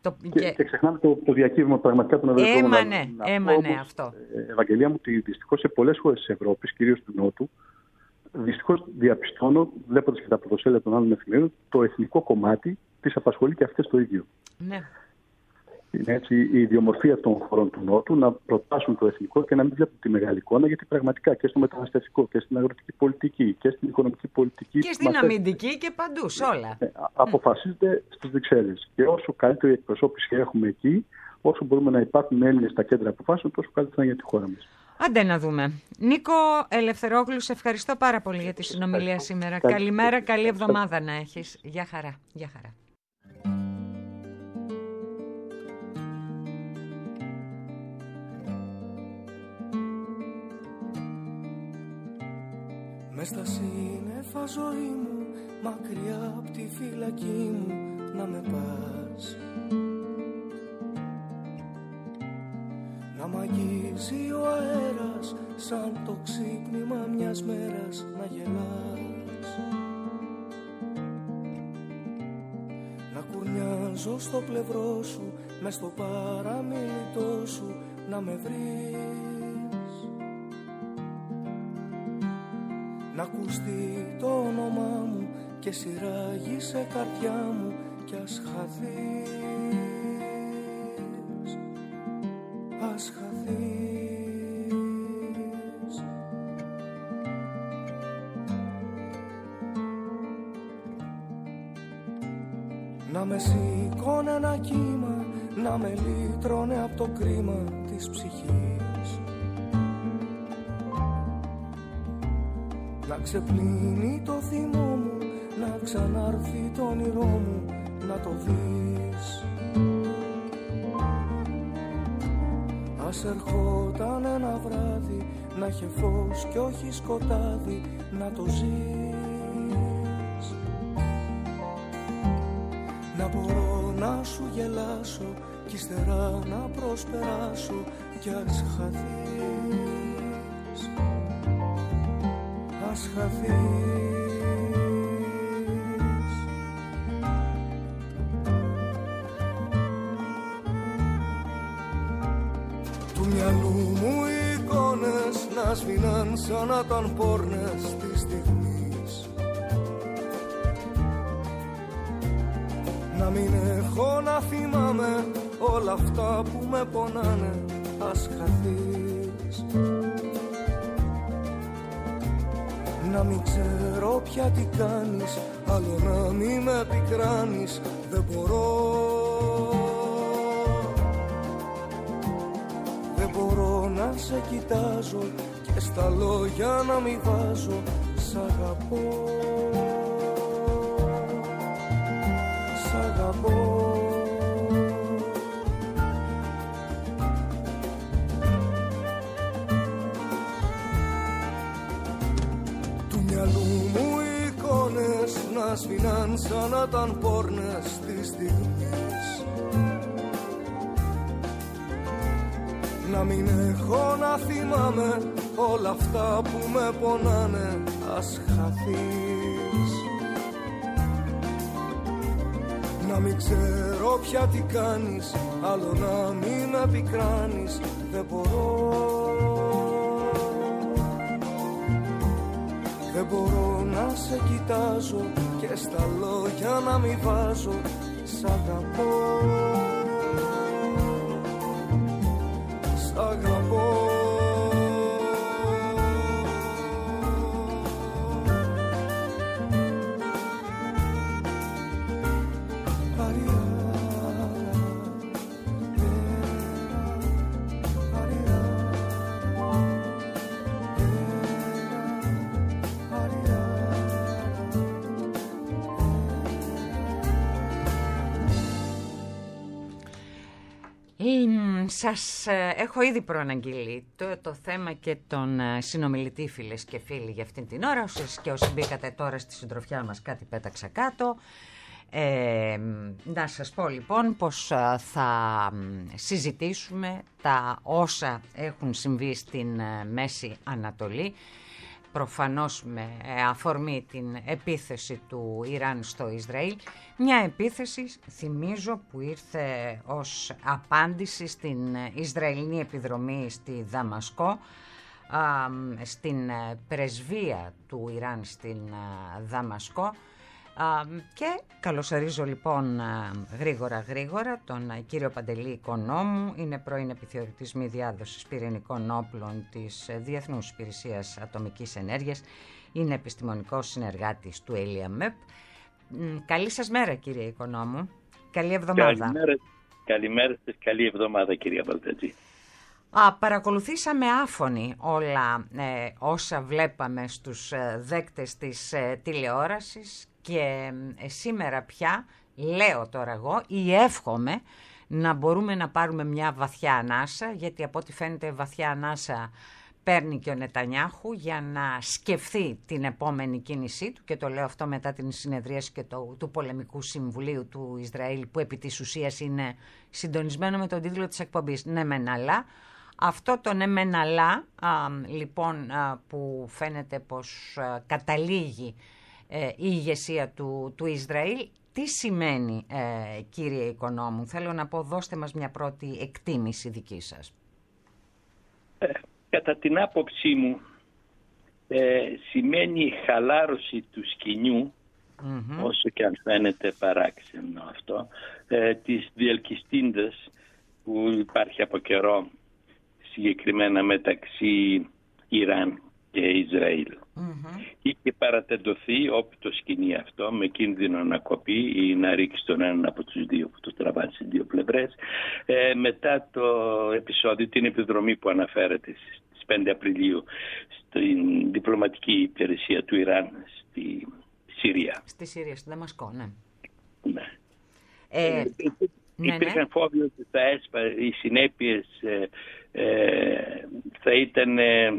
Το... Και, και... και ξεχνάμε το, το διακύβευμα πραγματικά των Ευρωπαίων. Έμανε, έμανε αυτό. Ευαγγελία μου, ότι δυστυχώς σε πολλές χώρες της Ευρώπης, κυρίως του Νότου, δυστυχώς διαπιστώνω, βλέποντας και τα πρωτοσέλιδα των άλλων εφημερίδων, το εθνικό κομμάτι τις απασχολεί και αυτές το ίδιο. Ναι. Είναι έτσι η ιδιομορφία των χωρών του Νότου να προτάσουν το εθνικό και να μην βλέπουν τη μεγάλη εικόνα, γιατί πραγματικά και στο μεταναστευτικό και στην αγροτική πολιτική και στην οικονομική πολιτική. Και στην αμυντική και παντού, σε όλα. Ε, αποφασίζεται στις Βρυξέλλες. Και όσο καλύτερη εκπροσώπηση έχουμε εκεί, όσο μπορούμε να υπάρχουν Έλληνες στα κέντρα αποφάσεων, τόσο καλύτερα για τη χώρα μας. Άντε να δούμε. Νίκο Ελευθερόγλου, σε ευχαριστώ πάρα πολύ για τη συνομιλία σήμερα. Καλημέρα, καλή εβδομάδα να έχεις. Γεια χαρά. Γεια χαρά. Μες στα σύννεφα ζωή μου, μακριά απ' τη φυλακή μου, να με πας. Να μ' αγγίζει ο αέρας, σαν το ξύπνημα μιας μέρας να γελάς. Να κουρνιάζω στο πλευρό σου, μες στο παραμιλητό σου, να με βρεις. Να ακουστεί το όνομά μου και σειράγει σε καρδιά μου κι ας χαθείς, ας χαθείς. Να με σηκώνε ένα κύμα, να με λύτρωνε από το κρίμα της ψυχής. Να ξεπλύνει το θυμό μου, να ξανάρθει το όνειρό μου, να το δεις. Ας ερχόταν ένα βράδυ, να είχε φως κι όχι σκοτάδι, να το ζεις. Να μπορώ να σου γελάσω κι ύστερα να προσπεράσω κι ας χαθείς, ας χαθείς. Του μυαλού μου οι εικόνες να σβήναν σαν να ήταν πόρνες της στιγμής. Να μην έχω να θυμάμαι όλα αυτά που με πονάνε, ας χαθείς. Να μην ξέρω πια τι κάνεις, άλλο να μην με πικράνεις, δεν μπορώ. Δεν μπορώ να σε κοιτάζω και στα λόγια να μην βάζω, σ' αγαπώ, σ' αγαπώ. Να σβήναν σαν να ήταν πόρνες της στιγμής. Να μην έχω να θυμάμαι όλα αυτά που με πονάνε, ας χαθείς. Να μην ξέρω πια τι κάνεις, άλλο να μην με πικράνεις, δεν μπορώ. Δεν μπορώ να σε κοιτάζω και στα λόγια να μην βάζω, σ' αγαπώ, σ' αγαπώ. Σας ε, έχω ήδη προαναγγείλει το, το θέμα και τον ε, συνομιλητή, φίλες και φίλοι, για αυτήν την ώρα. Όσες και όσοι μπήκατε τώρα στη συντροφιά μας, κάτι πέταξα κάτω. Ε, να σας πω λοιπόν πως ε, θα συζητήσουμε τα όσα έχουν συμβεί στην ε, Μέση Ανατολή. προφανώς με αφορμή την επίθεση του Ιράν στο Ισραήλ, μια επίθεση, θυμίζω, που ήρθε ως απάντηση στην Ισραηλινή επιδρομή στη Δαμασκό, στην πρεσβεία του Ιράν στην Δαμασκό. Και καλωσορίζω λοιπόν γρήγορα γρήγορα τον κύριο Παντελή Οικονόμου. Είναι πρώην επιθεωρητής μη διάδοσης πυρηνικών όπλων της Διεθνούς Υπηρεσίας Ατομικής Ενέργειας. Είναι επιστημονικός συνεργάτης του ΕΛΙΑΜΕΠ. Καλή σας μέρα, κύριε Οικονόμου. Καλή εβδομάδα. Καλημέρα, καλημέρα σας, καλή εβδομάδα, κυρία Βαλτατζή. Α, παρακολουθήσαμε άφωνοι όλα ε, όσα βλέπαμε στους ε, δέκτες της ε, τηλεόρασης και ε, σήμερα πια λέω τώρα εγώ ή εύχομαι να μπορούμε να πάρουμε μια βαθιά ανάσα, γιατί από ό,τι φαίνεται βαθιά ανάσα παίρνει και ο Νετανιάχου για να σκεφτεί την επόμενη κίνησή του, και το λέω αυτό μετά την συνεδρίαση και το, του Πολεμικού Συμβουλίου του Ισραήλ, που επί της ουσίας είναι συντονισμένο με τον τίτλο της εκπομπής «Ναι μεν αλλά». Αυτό το «ναι μεν αλλά» λοιπόν α, που φαίνεται πως α, καταλήγει ε, η ηγεσία του, του Ισραήλ, τι σημαίνει, ε, κύριε Οικονόμου? Θέλω να πω, δώστε μας μια πρώτη εκτίμηση δική σας. Ε, κατά την άποψή μου ε, σημαίνει χαλάρωση του σκηνιού, mm-hmm. όσο και αν φαίνεται παράξενο αυτό, ε, της διελκυστίνδας που υπάρχει από καιρό, συγκεκριμένα μεταξύ Ιράν και Ισραήλ. Mm-hmm. Είχε παρατεντωθεί όπου το σκηνή αυτό, με κίνδυνο να κοπεί ή να ρίξει τον έναν από τους δύο που το τραβάνε στις δύο πλευρές, ε, μετά το επεισόδιο, την επιδρομή που αναφέρεται στις πέντε Απριλίου στην διπλωματική υπηρεσία του Ιράν στη Συρία. Στη Συρία, στη Δαμασκό, ναι. Ναι. Ε, ε, ναι, υπήρχαν ναι. φόβοι ότι θα έσπα, οι συνέπειες ε, ε, θα ήταν ε,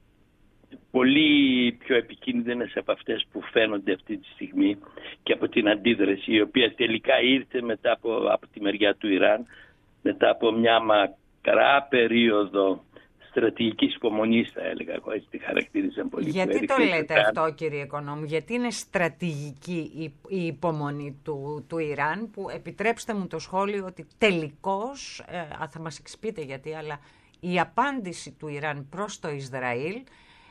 πολύ πιο επικίνδυνες από αυτές που φαίνονται αυτή τη στιγμή και από την αντίδραση, η οποία τελικά ήρθε μετά από, από τη μεριά του Ιράν, μετά από μια μακρά περίοδο στρατηγικής υπομονής, θα έλεγα εγώ, έτσι τη χαρακτήριζαν πολύ. Γιατί το λέτε αυτό, κύριε Οικονόμου? Γιατί είναι στρατηγική η, η υπομονή του, του Ιράν, που, επιτρέψτε μου το σχόλιο, ότι τελικώς, ε, θα μας εξηγείτε γιατί, αλλά η απάντηση του Ιράν προς το Ισραήλ,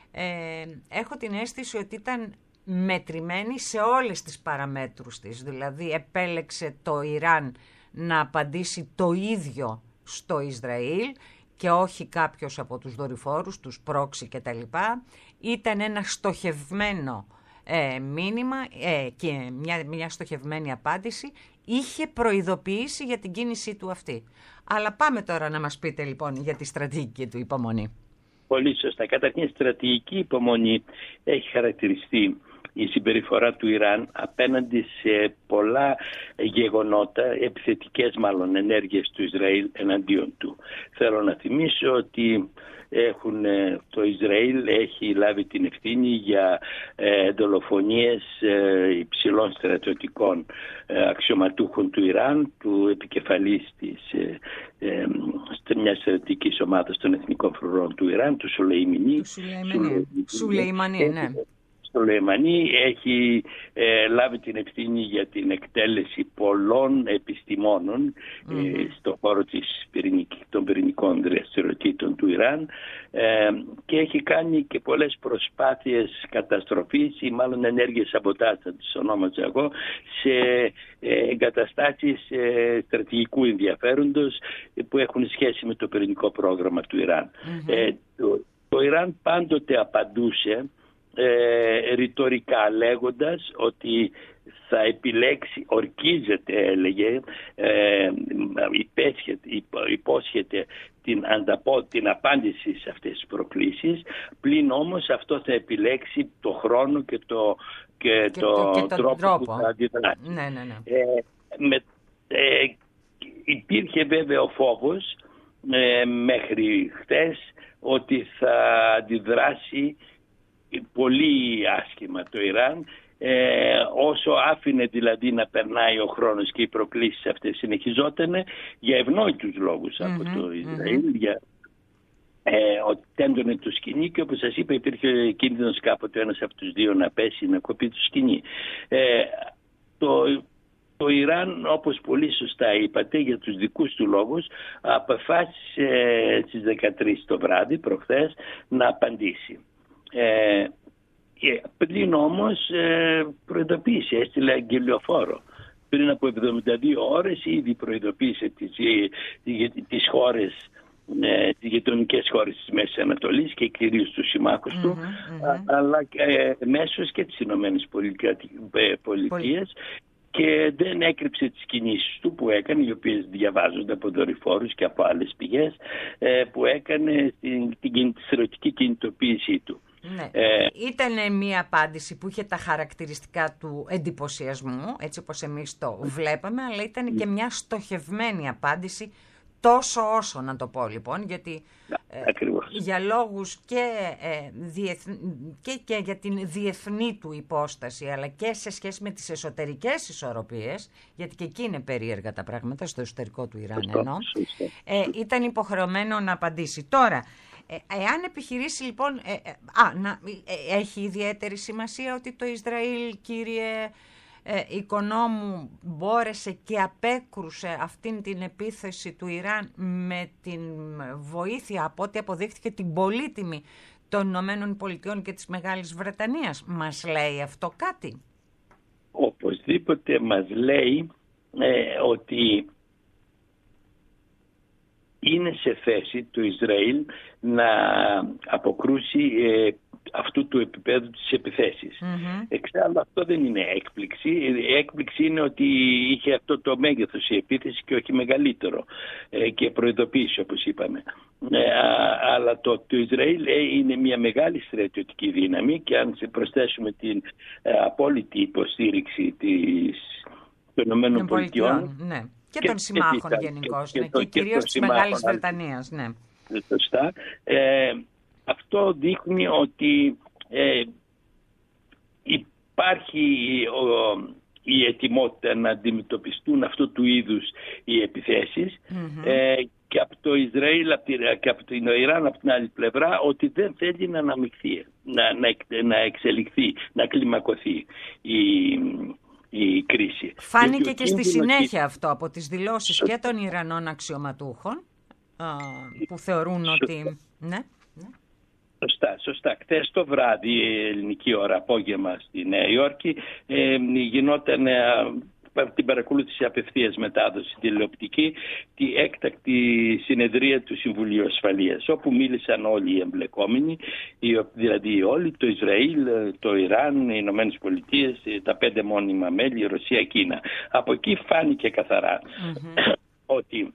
ε, έχω την αίσθηση ότι ήταν μετρημένη σε όλες τις παραμέτρους της. Δηλαδή επέλεξε το Ιράν να απαντήσει το ίδιο στο Ισραήλ και όχι κάποιος από τους δορυφόρους, τους πρόξι και τα λοιπά. Ήταν ένα στοχευμένο ε, μήνυμα ε, και μια, μια στοχευμένη απάντηση. Είχε προειδοποιήσει για την κίνησή του αυτή. Αλλά πάμε τώρα να μας πείτε λοιπόν για τη στρατηγική του υπομονή. Πολύ σωστά. Καταρχήν, η στρατηγική υπομονή έχει χαρακτηριστεί η συμπεριφορά του Ιράν απέναντι σε πολλά γεγονότα, επιθετικές μάλλον ενέργειες του Ισραήλ εναντίον του. Θέλω να θυμίσω ότι έχουν, το Ισραήλ έχει λάβει την ευθύνη για ε, δολοφονίες ε, υψηλών στρατιωτικών ε, αξιωματούχων του Ιράν, του επικεφαλής της ε, ε, μιας στρατιωτικής ομάδας των εθνικών φρουρών του Ιράν, του Σουλεϊμανί. Του Σουλεϊμανί, Σουλεϊμανί, ναι. Στο Λεμανί έχει ε, λάβει την ευθύνη για την εκτέλεση πολλών επιστημόνων mm-hmm. ε, στον χώρο της πυρηνική, των πυρηνικών δραστηριοτήτων του Ιράν ε, και έχει κάνει και πολλές προσπάθειες καταστροφής ή μάλλον ενέργειες σαμποτάζ, θα τις ονόμαζα εγώ, σε ε, εγκαταστάσεις ε, στρατηγικού ενδιαφέροντος ε, που έχουν σχέση με το πυρηνικό πρόγραμμα του Ιράν. Mm-hmm. Ε, το, το Ιράν πάντοτε απαντούσε Ε, ρητορικά, λέγοντας ότι θα επιλέξει, ορκίζεται έλεγε, ε, υπέσχεται, υπόσχεται την, ανταπο, την απάντηση σε αυτές τις προκλήσεις, πλην όμως αυτό θα επιλέξει το χρόνο και το, και και το, το, και τρόπο, τρόπο που θα αντιδράσει. Ναι, ναι, ναι. Ε, με, ε, υπήρχε βέβαια ο φόβος ε, μέχρι χτες ότι θα αντιδράσει πολύ άσχημα το Ιράν, ε, όσο άφηνε δηλαδή να περνάει ο χρόνος και οι προκλήσεις αυτές συνεχιζόταν για ευνόητους λόγους mm-hmm, από το Ισραήλ, mm-hmm. για Ε, ότι τέντωνε το σκηνή και όπως σας είπα υπήρχε κίνδυνος κάποτε ένας από τους δύο να πέσει, να κοπεί το σκηνή. Ε, το, το Ιράν, όπως πολύ σωστά είπατε, για τους δικούς του λόγους αποφάσισε στις δεκατρείς το βράδυ προχθές να απαντήσει. Ε, πριν όμως ε, προειδοποίησε, έστειλε αγγελιοφόρο. Πριν από εβδομήντα δύο ώρες ήδη προειδοποίησε τις, τις χώρες, τις γειτονικές χώρες της Μέσης Ανατολής και κυρίως τους συμμάχους mm-hmm, του, mm-hmm. αλλά ε, μέσως και τις Ηνωμένες Πολιτείες, και δεν έκρυψε τις κινήσεις του που έκανε, οι οποίες διαβάζονται από δορυφόρους και από άλλες πηγές, ε, που έκανε την, την στρατιωτική κινητοποίησή του. Ναι. Ε, Ήταν μια απάντηση που είχε τα χαρακτηριστικά του εντυπωσιασμού, έτσι όπως εμείς το βλέπαμε, αλλά ήταν και μια στοχευμένη απάντηση, τόσο όσο να το πω λοιπόν, γιατί ε, για λόγους και, ε, διεθ... και, και για την διεθνή του υπόσταση, αλλά και σε σχέση με τις εσωτερικές ισορροπίες, γιατί και εκεί είναι περίεργα τα πράγματα στο εσωτερικό του Ιράν, ενώ, ε, ήταν υποχρεωμένο να απαντήσει. Τώρα, ε, εάν επιχειρήσει λοιπόν, ε, ε, α, να, ε, έχει ιδιαίτερη σημασία ότι το Ισραήλ, κύριε Ε, Οικονόμου, μπόρεσε και απέκρουσε αυτήν την επίθεση του Ιράν με την βοήθεια, από ό,τι αποδείχθηκε, την πολύτιμη των Ηνωμένων Πολιτειών και της Μεγάλης Βρετανίας. Μας λέει αυτό κάτι? Οπωσδήποτε μας λέει ε, ότι είναι σε θέση το Ισραήλ να αποκρούσει ε, αυτού του επίπεδου της επιθέσεις. Mm-hmm. Εξάλλου αυτό δεν είναι έκπληξη. Η έκπληξη είναι ότι είχε αυτό το μέγεθος η επίθεση και όχι μεγαλύτερο, ε, και προειδοποίηση, όπως είπαμε. Ε, α, αλλά το, το Ισραήλ ε, είναι μια μεγάλη στρατιωτική δύναμη, και αν προσθέσουμε την ε, απόλυτη υποστήριξη της, των Ηνωμένων Πολιτειών, ναι. Και, και των συμμάχων γενικώς, και, ναι, και, και, και κυρίως της Μεγάλης Βρετανίας. Ναι. Σωστά. Ε, αυτό δείχνει ότι ε, υπάρχει ο, η ετοιμότητα να αντιμετωπιστούν αυτού του είδους οι επιθέσεις, mm-hmm. ε, και από το Ισραήλ και από το Ιράν από την άλλη πλευρά, ότι δεν θέλει να αναμειχθεί, να, να, να εξελιχθεί, να κλιμακωθεί η η κρίση. Φάνηκε και στη συνέχεια αυτό από τις δηλώσεις και των Ιρανών αξιωματούχων, α, που θεωρούν σωστά. ότι... Ναι, ναι. Σωστά, σωστά. Χθες το βράδυ, ελληνική ώρα, απόγευμα στη Νέα Υόρκη, ε, γινόταν... Ε, την παρακολούθηση απευθείας μετάδοση τηλεοπτική, τη έκτακτη συνεδρία του Συμβουλίου Ασφαλείας, όπου μίλησαν όλοι οι εμπλεκόμενοι, δηλαδή όλοι, το Ισραήλ, το Ιράν, οι Ηνωμένες Πολιτείες, τα πέντε μόνιμα μέλη, η Ρωσία, Κίνα. Από εκεί φάνηκε καθαρά mm-hmm. ότι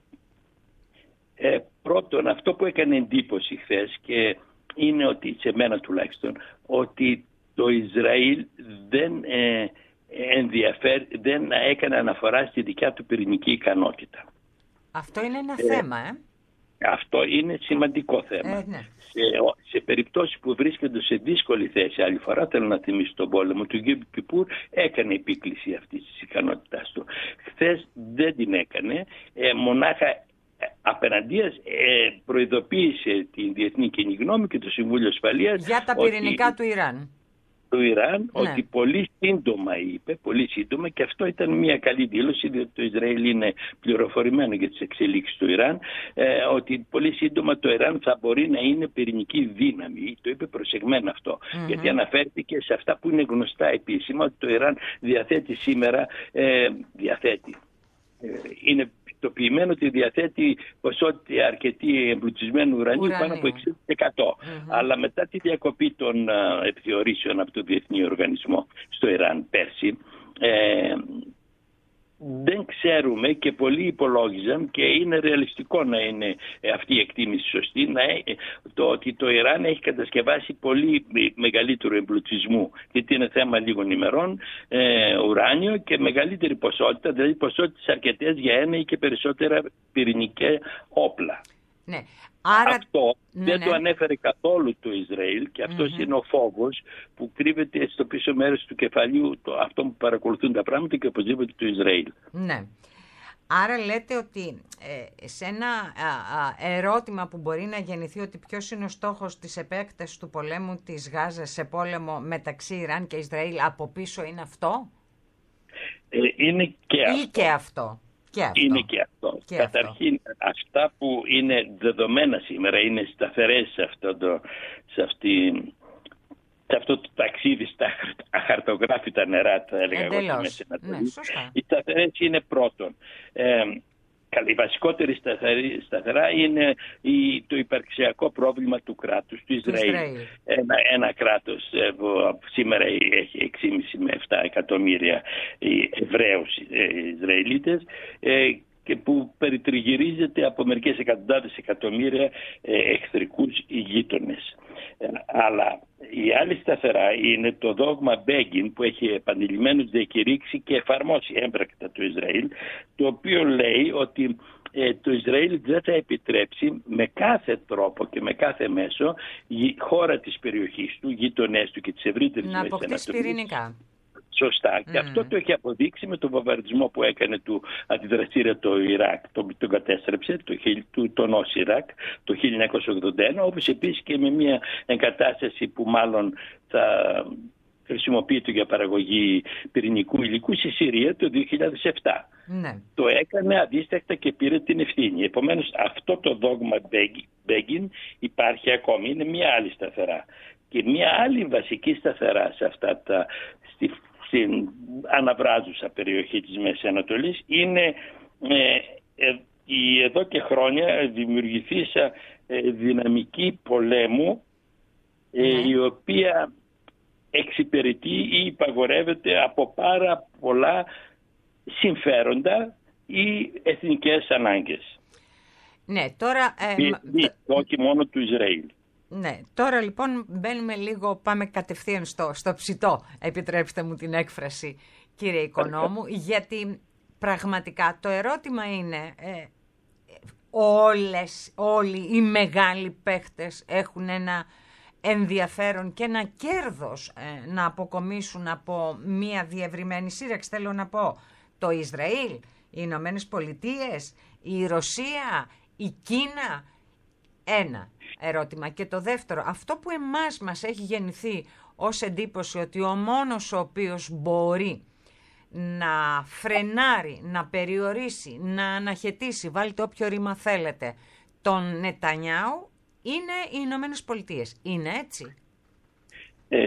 ε, πρώτον, αυτό που έκανε εντύπωση χθες, και είναι ότι, σε μένα τουλάχιστον, ότι το Ισραήλ δεν... Ε, ενδιαφέρει, δεν έκανε αναφορά στη δικιά του πυρηνική ικανότητα. Αυτό είναι ένα ε, θέμα, ε. Αυτό είναι σημαντικό θέμα. Ε, ναι. σε, σε περιπτώσεις που βρίσκονται σε δύσκολη θέση, άλλη φορά θέλω να θυμίσω τον πόλεμο του Γιούμ Κιπούρ, έκανε επίκληση αυτής της ικανότητάς του. Χθες δεν την έκανε, ε, μονάχα απέναντίας ε, προειδοποίησε την διεθνή κοινή γνώμη και το Συμβούλιο Ασφαλείας για τα πυρηνικά ότι... του Ιράν. του Ιράν, ναι. ότι πολύ σύντομα είπε, πολύ σύντομα, και αυτό ήταν μια καλή δήλωση, διότι το Ισραήλ είναι πληροφορημένο για τις εξελίξεις του Ιράν, ε, ότι πολύ σύντομα το Ιράν θα μπορεί να είναι πυρηνική δύναμη. Το είπε προσεγμένα αυτό, mm-hmm. γιατί αναφέρθηκε σε αυτά που είναι γνωστά επίσημα, ότι το Ιράν διαθέτει σήμερα, ε, διαθέτει, ε, είναι πιστοποιημένο ότι διαθέτει ποσότητα αρκετή εμπλουτισμένου ουρανίου, ουρανίου. πάνω από εξήντα τοις εκατό. Mm-hmm. Αλλά μετά τη διακοπή των uh, επιθεωρήσεων από τον Διεθνή Οργανισμό στο Ιράν πέρσι, ε, δεν ξέρουμε, και πολλοί υπολόγιζαν, και είναι ρεαλιστικό να είναι αυτή η εκτίμηση σωστή, να, το ότι το Ιράν έχει κατασκευάσει πολύ μεγαλύτερο εμπλουτισμό, γιατί είναι θέμα λίγων ημερών, ε, ουράνιο, και μεγαλύτερη ποσότητα, δηλαδή ποσότητες αρκετές για ένα ή και περισσότερα πυρηνικά όπλα. Ναι. Άρα... Αυτό ναι, δεν ναι. το ανέφερε καθόλου το Ισραήλ, και αυτός mm-hmm. είναι ο φόβος που κρύβεται στο πίσω μέρος του κεφαλιού, το, αυτό που παρακολουθούν τα πράγματα, και οπωσδήποτε το Ισραήλ. Ναι. Άρα λέτε ότι ε, σε ένα α, α, ερώτημα που μπορεί να γεννηθεί ότι ποιος είναι ο στόχος της επέκτασης του πολέμου της Γάζας σε πόλεμο μεταξύ Ιράν και Ισραήλ, από πίσω είναι αυτό? Ε, είναι και αυτό. Ή και αυτό. Και αυτό. Είναι και αυτό. Και Καταρχήν, αυτό. Αυτά που είναι δεδομένα σήμερα, είναι σταθερές σε αυτό το, σε αυτή, σε αυτό το ταξίδι στα αχαρτογράφητα νερά, θα έλεγα εγώ, στη Μέση Ανατολή. Ναι, σωστά. Οι σταθερές είναι πρώτον. Ε, η βασικότερη σταθερά είναι η, το υπαρξιακό πρόβλημα του κράτους, του Ισραήλ. Ισραήλ. Ένα, ένα κράτος ε, που σήμερα έχει έξι κόμμα πέντε με επτά εκατομμύρια Εβραίους ε, Ισραηλίτες ε, και που περιτριγυρίζεται από μερικές εκατοντάδες εκατομμύρια ε, εχθρικούς γείτονες. Ε, αλλά η άλλη σταθερά είναι το δόγμα Μπέγκιν που έχει επανειλημμένως διακηρύξει και εφαρμόσει έμπρακτα το Ισραήλ, το οποίο λέει ότι ε, το Ισραήλ δεν θα επιτρέψει με κάθε τρόπο και με κάθε μέσο η χώρα της περιοχής του, γείτονές του και της ευρύτερης να αποκτήσει πυρηνικά. Σωστά. Mm. Και αυτό το έχει αποδείξει με τον βομβαρδισμό που έκανε του αντιδραστήρα το Ιράκ. Τον, τον κατέστρεψε, το, το, τον Ως Ιράκ, το χίλια εννιακόσια ογδόντα ένα, όπως επίσης και με μια εγκατάσταση που μάλλον θα χρησιμοποιείται για παραγωγή πυρηνικού υλικού στη Συρία το δύο χιλιάδες επτά. Mm. Το έκανε αντίστακτα και πήρε την ευθύνη. Επομένως αυτό το δόγμα Μπέγκιν υπάρχει ακόμη. Είναι μια άλλη σταθερά. Και μια άλλη βασική σταθερά σε αυτά τα, στη, στην αναβράζουσα περιοχή της Μέσης Ανατολής είναι ε, ε, η εδώ και χρόνια δημιουργηθήσα ε, δυναμική πολέμου ε, mm. η οποία εξυπηρετεί ή υπαγορεύεται από πάρα πολλά συμφέροντα ή εθνικές ανάγκες. Ναι, τώρα... Ε, ή, ή, όχι μόνο του Ισραήλ. Ναι, τώρα λοιπόν μπαίνουμε λίγο, πάμε κατευθείαν στο, στο ψητό, επιτρέψτε μου την έκφραση, κύριε Οικονόμου, γιατί πραγματικά το ερώτημα είναι, ε, όλες, όλοι οι μεγάλοι παίχτες έχουν ένα ενδιαφέρον και ένα κέρδος ε, να αποκομίσουν από μια διευρυμένη σύραξη. Θέλω να πω, το Ισραήλ, οι Ηνωμένες Πολιτείες, η Ρωσία, η Κίνα, ένα ερώτημα. Και το δεύτερο, αυτό που εμάς μας έχει γεννηθεί ως εντύπωση ότι ο μόνος ο οποίος μπορεί να φρενάρει, να περιορίσει, να αναχαιτήσει, βάλτε όποιο ρήμα θέλετε, τον Νετανιάου, είναι οι Ηνωμένες Πολιτείες. Είναι έτσι? Ε,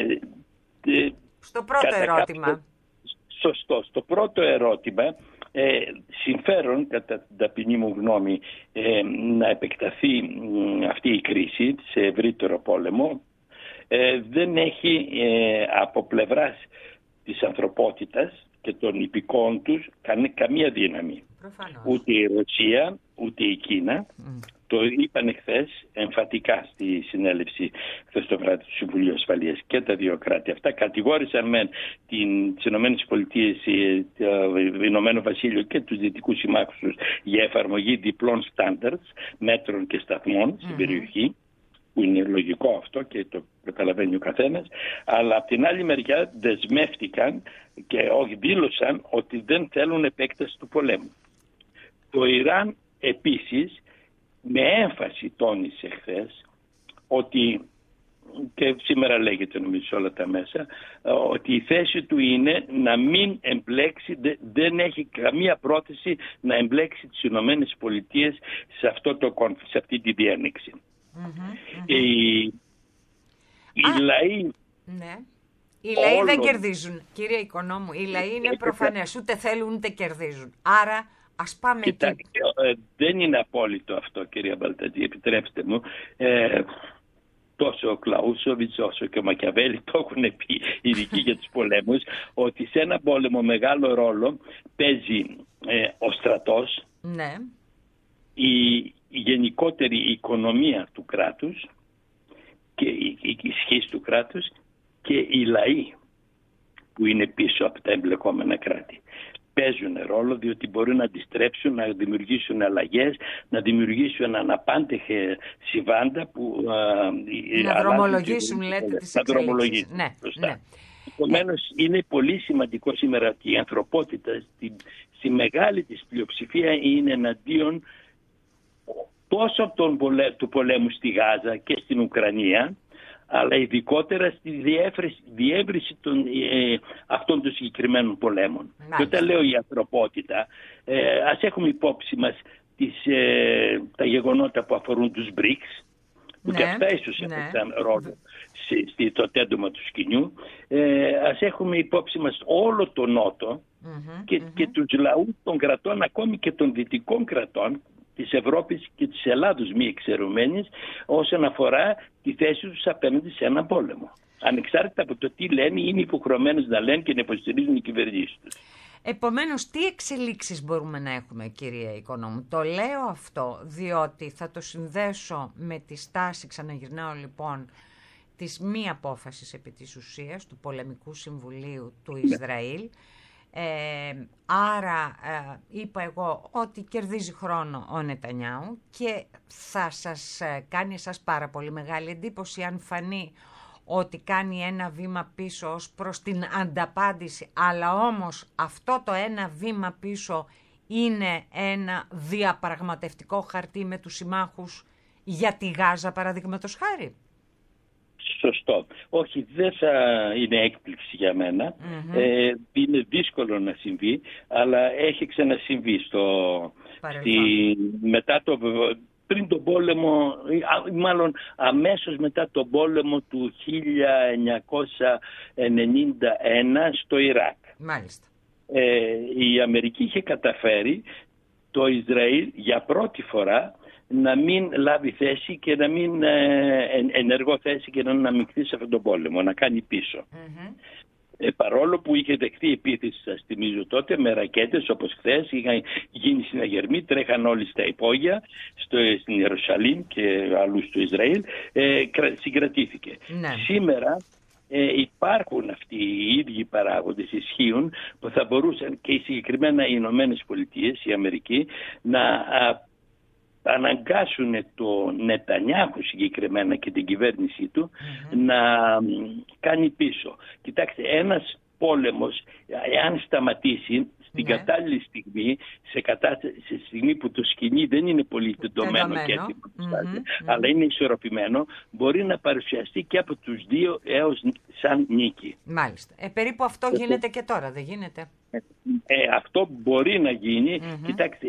ε, Στο πρώτο ερώτημα. Κάποιο, σωστό. Στο πρώτο ερώτημα, ε, συμφέρον κατά την ταπεινή μου γνώμη ε, να επεκταθεί ε, αυτή η κρίση σε ευρύτερο πόλεμο, ε, δεν έχει ε, από πλευράς της ανθρωπότητας και των υπηκών τους καμία δύναμη. Προφανώς. Ούτε η Ρωσία, ούτε η Κίνα. Mm. Το είπαν χθες εμφατικά στη συνέλευση χθες το βράδυ του Συμβουλίου Ασφαλείας και τα δύο κράτη αυτά. Κατηγόρησαν με τις Ηνωμένες Πολιτείες, το Ηνωμένο Βασίλειο και τους δυτικούς συμμάχους τους για εφαρμογή διπλών standards, μέτρων και σταθμών mm-hmm. στην περιοχή, που είναι λογικό αυτό και το καταλαβαίνει ο καθένας, αλλά από την άλλη μεριά δεσμεύτηκαν και όχι δήλωσαν ότι δεν θέλουν επέκταση του πολέμου. Το Ιράν επίσης με έμφαση τόνισε χθες ότι, και σήμερα λέγεται νομίζω σε όλα τα μέσα, ότι η θέση του είναι να μην εμπλέξει, δεν έχει καμία πρόθεση να εμπλέξει τις Ηνωμένες Πολιτείες σε, αυτό το, σε αυτή τη διένεξη. Mm-hmm, mm-hmm. Οι, οι Α, λαοί... Ναι. Οι λαοί όλων... δεν κερδίζουν, κύριε Οικονόμου. Οι λαοί είναι προφανές, ούτε θέλουν ούτε κερδίζουν. Άρα ας πάμε εκεί. Ε, δεν είναι απόλυτο αυτό, κυρία Μπαλτατζή, επιτρέψτε μου. Ε, τόσο ο Κλαούσοβιτς όσο και ο Μακιαβέλη το έχουν πει ειδικοί για τους πολέμους, ότι σε ένα πόλεμο μεγάλο ρόλο παίζει ε, ο στρατός, ναι. η, η γενικότερη οικονομία του κράτους και η, η, η σχέση του κράτους και οι λαοί που είναι πίσω από τα εμπλεκόμενα κράτη. Παίζουν ρόλο διότι μπορούν να αντιστρέψουν, να δημιουργήσουν αλλαγές, να δημιουργήσουν αναπάντεχε συμβάντα που... Να δρομολογήσουν, λέτε, τις εξελίξεις. Ναι, ναι. Επομένως είναι πολύ σημαντικό σήμερα ότι η ανθρωπότητα στη, στη μεγάλη της πλειοψηφία είναι εναντίον τόσο των πολέ, του πολέμου στη Γάζα και στην Ουκρανία, αλλά ειδικότερα στη διεύρυνση, διεύρυνση των, ε, αυτών των συγκεκριμένων πολέμων. Μάλιστα. Και όταν λέω η ανθρωπότητα, ε, ας έχουμε υπόψη μας τις, ε, τα γεγονότα που αφορούν τους μπρικς, που και αυτά ίσως ναι. έπαιξαν ρόλο στο τέντομα του σκηνιού. Ε, ας έχουμε υπόψη μας όλο το Νότο mm-hmm, και, mm-hmm. και τους λαούς των κρατών, ακόμη και των δυτικών κρατών της Ευρώπης και της Ελλάδος μη εξαιρουμένης, όσον αφορά τη θέση τους απέναντι σε έναν πόλεμο. Ανεξάρτητα από το τι λένε, είναι υποχρεωμένους να λένε και να υποστηρίζουν οι κυβερνήσεις τους. Επομένως, τι εξελίξεις μπορούμε να έχουμε, κυρία Οικονόμου? Το λέω αυτό διότι θα το συνδέσω με τη στάση, ξαναγυρνάω λοιπόν, της μη απόφασης επί της ουσίας του Πολεμικού Συμβουλίου του Ισραήλ. Ε, άρα ε, είπα εγώ ότι κερδίζει χρόνο ο Νετανιάου και θα σας ε, κάνει εσάς πάρα πολύ μεγάλη εντύπωση αν φανεί ότι κάνει ένα βήμα πίσω ως προς την ανταπάντηση, αλλά όμως αυτό το ένα βήμα πίσω είναι ένα διαπραγματευτικό χαρτί με τους συμμάχους για τη Γάζα, παραδείγματος χάρη. Σωστό. Όχι, δεν θα είναι έκπληξη για μένα. Mm-hmm. Ε, είναι δύσκολο να συμβεί, αλλά έχει ξανασυμβεί στο, στη, μετά το, πριν τον πόλεμο, μάλλον αμέσως μετά τον πόλεμο του χίλια εννιακόσια ενενήντα ένα στο Ιράκ. Μάλιστα. Ε, η Αμερική είχε καταφέρει το Ισραήλ για πρώτη φορά να μην λάβει θέση και να μην ε, ενεργό θέση και να αναμειχθεί σε αυτόν τον πόλεμο, να κάνει πίσω. Mm-hmm. Ε, παρόλο που είχε δεχτεί επίθεση, σας θυμίζω τότε, με ρακέτες όπως χθες, είχαν γίνει συναγερμοί, τρέχαν όλοι στα υπόγεια, στο, στην Ιερουσαλήμ και αλλού στο Ισραήλ, ε, συγκρατήθηκε. Ναι. Σήμερα ε, υπάρχουν αυτοί οι ίδιοι παράγοντες, ισχύουν, που θα μπορούσαν και οι συγκεκριμένα οι Ηνωμένες Πολιτείες, η Αμερική, να α, αναγκάσουν το Νετανιάχου συγκεκριμένα και την κυβέρνησή του mm-hmm. να κάνει πίσω. Κοιτάξτε, ένας πόλεμος, εάν σταματήσει στην ναι. κατάλληλη στιγμή, σε, κατα... σε στιγμή που το σκηνή δεν είναι πολύ τεντωμένο και έτοιμο, mm-hmm. mm-hmm. αλλά είναι ισορροπημένο, μπορεί να παρουσιαστεί και από τους δύο έως σαν νίκη. Μάλιστα. Ε, περίπου αυτό γίνεται και τώρα, δεν γίνεται? Ε, αυτό μπορεί να γίνει. Mm-hmm. Κοιτάξτε,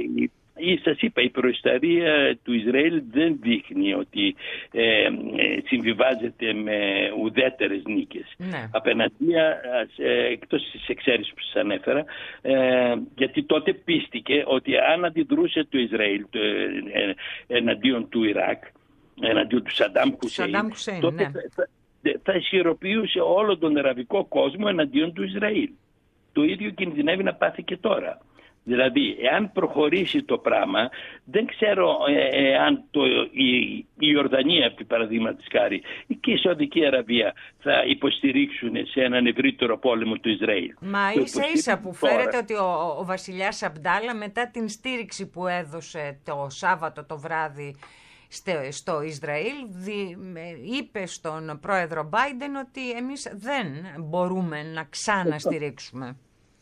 σας είπα, η προϊσταρία του Ισραήλ δεν δείχνει ότι ε, ε, συμβιβάζεται με ουδέτερες νίκες. Ναι. Απέναντία, ε, εκτός της εξαίρεσης που σας ανέφερα, ε, γιατί τότε πίστηκε ότι αν αντιδρούσε το Ισραήλ το, ε, ε, εναντίον του Ιράκ, εναντίον του Σαντάμ Χουσέιν, τότε ναι. θα, θα ισχυροποιούσε όλο τον αραβικό κόσμο εναντίον του Ισραήλ. Το ίδιο κινδυνεύει να πάθει και τώρα. Δηλαδή, εάν προχωρήσει το πράγμα, δεν ξέρω ε, ε, αν το, η, η Ιορδανία, επί παραδείγματος χάρη, και η Σαουδική Αραβία θα υποστηρίξουν σε έναν ευρύτερο πόλεμο του Ισραήλ. Μα ίσα ίσα που φέρεται ότι ο, ο βασιλιάς Αμπντάλα, μετά την στήριξη που έδωσε το Σάββατο το βράδυ στο, στο Ισραήλ, δι, είπε στον πρόεδρο Μπάιντεν ότι εμείς δεν μπορούμε να ξαναστηρίξουμε.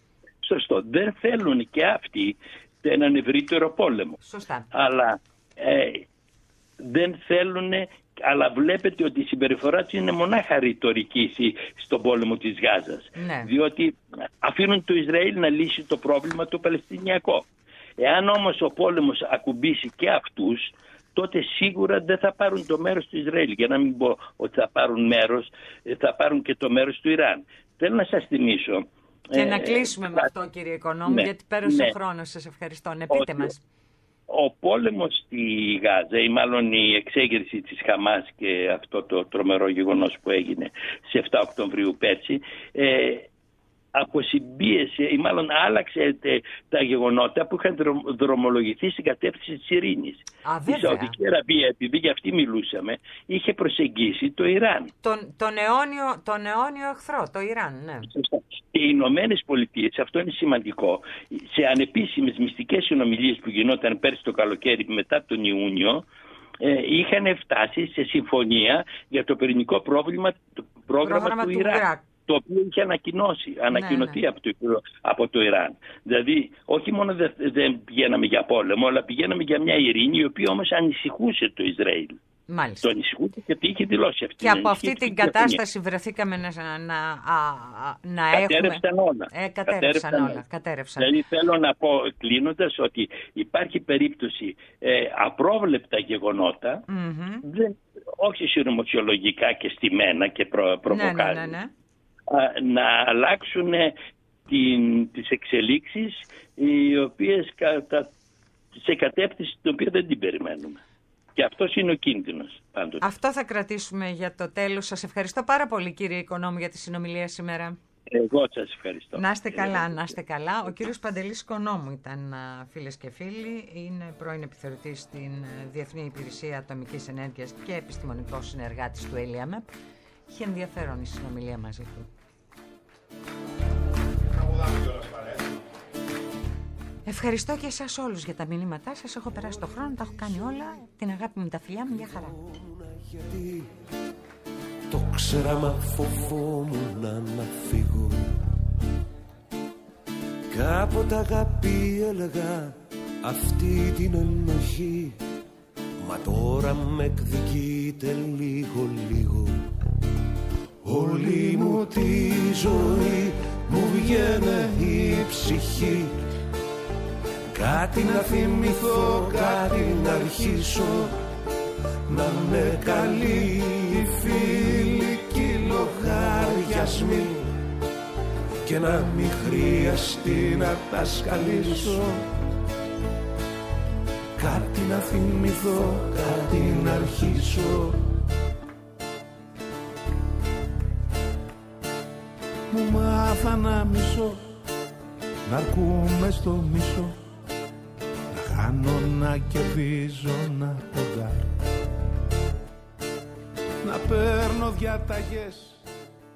Σωστό. Δεν θέλουν και αυτοί έναν ευρύτερο πόλεμο. Σωστά. Αλλά ε, δεν θέλουν, αλλά βλέπετε ότι η συμπεριφορά τους είναι μονάχα ρητορική στον πόλεμο της Γάζας. Ναι. Διότι αφήνουν το Ισραήλ να λύσει το πρόβλημα το Παλαιστινιακό. Εάν όμως ο πόλεμος ακουμπήσει και αυτούς, τότε σίγουρα δεν θα πάρουν το μέρος του Ισραήλ. Για να μην πω ότι θα πάρουν μέρος, θα πάρουν και το μέρος του Ιράν. Θέλω να σας θυμίσω. Και ε, να κλείσουμε ε, με αυτό, κύριε Οικονόμου, ναι, γιατί πέρασε ναι. ο χρόνος. Σας ευχαριστώ. Ναι, πείτε μας. Ο πόλεμος στη Γάζα, ή μάλλον η εξέγερση της Χαμάς και αυτό το τρομερό γεγονός που έγινε σε επτά Οκτωβρίου πέρσι, ε, αποσυμπίεσε ή μάλλον άλλαξε τα γεγονότα που είχαν δρομολογηθεί στην κατεύθυνση της ειρήνης. Α, η Σαουδική Αραβία, επειδή για αυτή μιλούσαμε, είχε προσεγγίσει το Ιράν. Τον, τον, αιώνιο, τον αιώνιο εχθρό, το Ιράν, ναι. Και οι Ηνωμένες Πολιτείες, αυτό είναι σημαντικό, σε ανεπίσημες μυστικές συνομιλίες που γινόταν πέρσι το καλοκαίρι μετά τον Ιούνιο, ε, είχαν φτάσει σε συμφωνία για το πυρηνικό πρόβλημα, το πρόγραμμα, πρόγραμμα του, του Ιράν. Ιράκ. το οποίο είχε ανακοινώσει, ανακοινωθεί ναι, ναι. Από, το, από το Ιράν. Δηλαδή, όχι μόνο δεν δε πηγαίναμε για πόλεμο, αλλά πηγαίναμε για μια ειρήνη, η οποία όμως ανησυχούσε το Ισραήλ. Μάλιστα. Το ανησυχούσε γιατί είχε δηλώσει αυτή. Και από αυτή την κατάσταση βρεθήκαμε να, να, α, να κατέρευσαν έχουμε... όλα. Ε, κατέρευσαν όλα. Κατέρευσαν. Δηλαδή θέλω να πω κλείνοντας ότι υπάρχει περίπτωση ε, απρόβλεπτα γεγονότα, mm-hmm. δεν, όχι συνωμοσιολογικά και στημένα και προ, προβοκάζει, ναι, ναι, ναι, ναι. να αλλάξουν την, τις εξελίξεις οι οποίες κατά, σε κατεύθυνση την οποία δεν την περιμένουμε. Και αυτός είναι ο κίνδυνος πάντοτε. Αυτό θα κρατήσουμε για το τέλος. Σας ευχαριστώ πάρα πολύ, κύριε Οικονόμου, για τη συνομιλία σήμερα. Εγώ σας ευχαριστώ. Να είστε καλά, να είστε καλά. Ο κύριος Παντελής Οικονόμου ήταν, φίλες και φίλοι. Είναι πρώην επιθεωρητής στην Διεθνή Υπηρεσία Ατομικής Ενέργειας και επιστημονικός συνεργάτης του ΕΛΙΑΜΕΠ. Είχε ενδιαφέρον η συνομιλία μαζί του. Ευχαριστώ και εσάς όλους για τα μηνύματά σας. Έχω περάσει το χρόνο, τα έχω κάνει όλα. Την αγάπη μου, τα φιλιά μου, για χαρά. Το ξέρα μα φοβόμουν να φύγω. Κάποτε αγάπη έλεγα αυτή την ενοχή, μα τώρα με εκδικείται λίγο λίγο. Όλη μου τη ζωή μου βγαίνε η ψυχή. Κάτι να θυμηθώ, κάτι να αρχίσω, να με καλή οι φίλοι κι οι λογαριασμοί και να μην χρειαστεί να τα σκαλίσω. Κάτι να θυμηθώ, κάτι να αρχίσω. Μου μάθα να μισώ, να αρκούμε στο μισό, να χάνω, να κερδίζω, να ποντάρω, να παίρνω διαταγές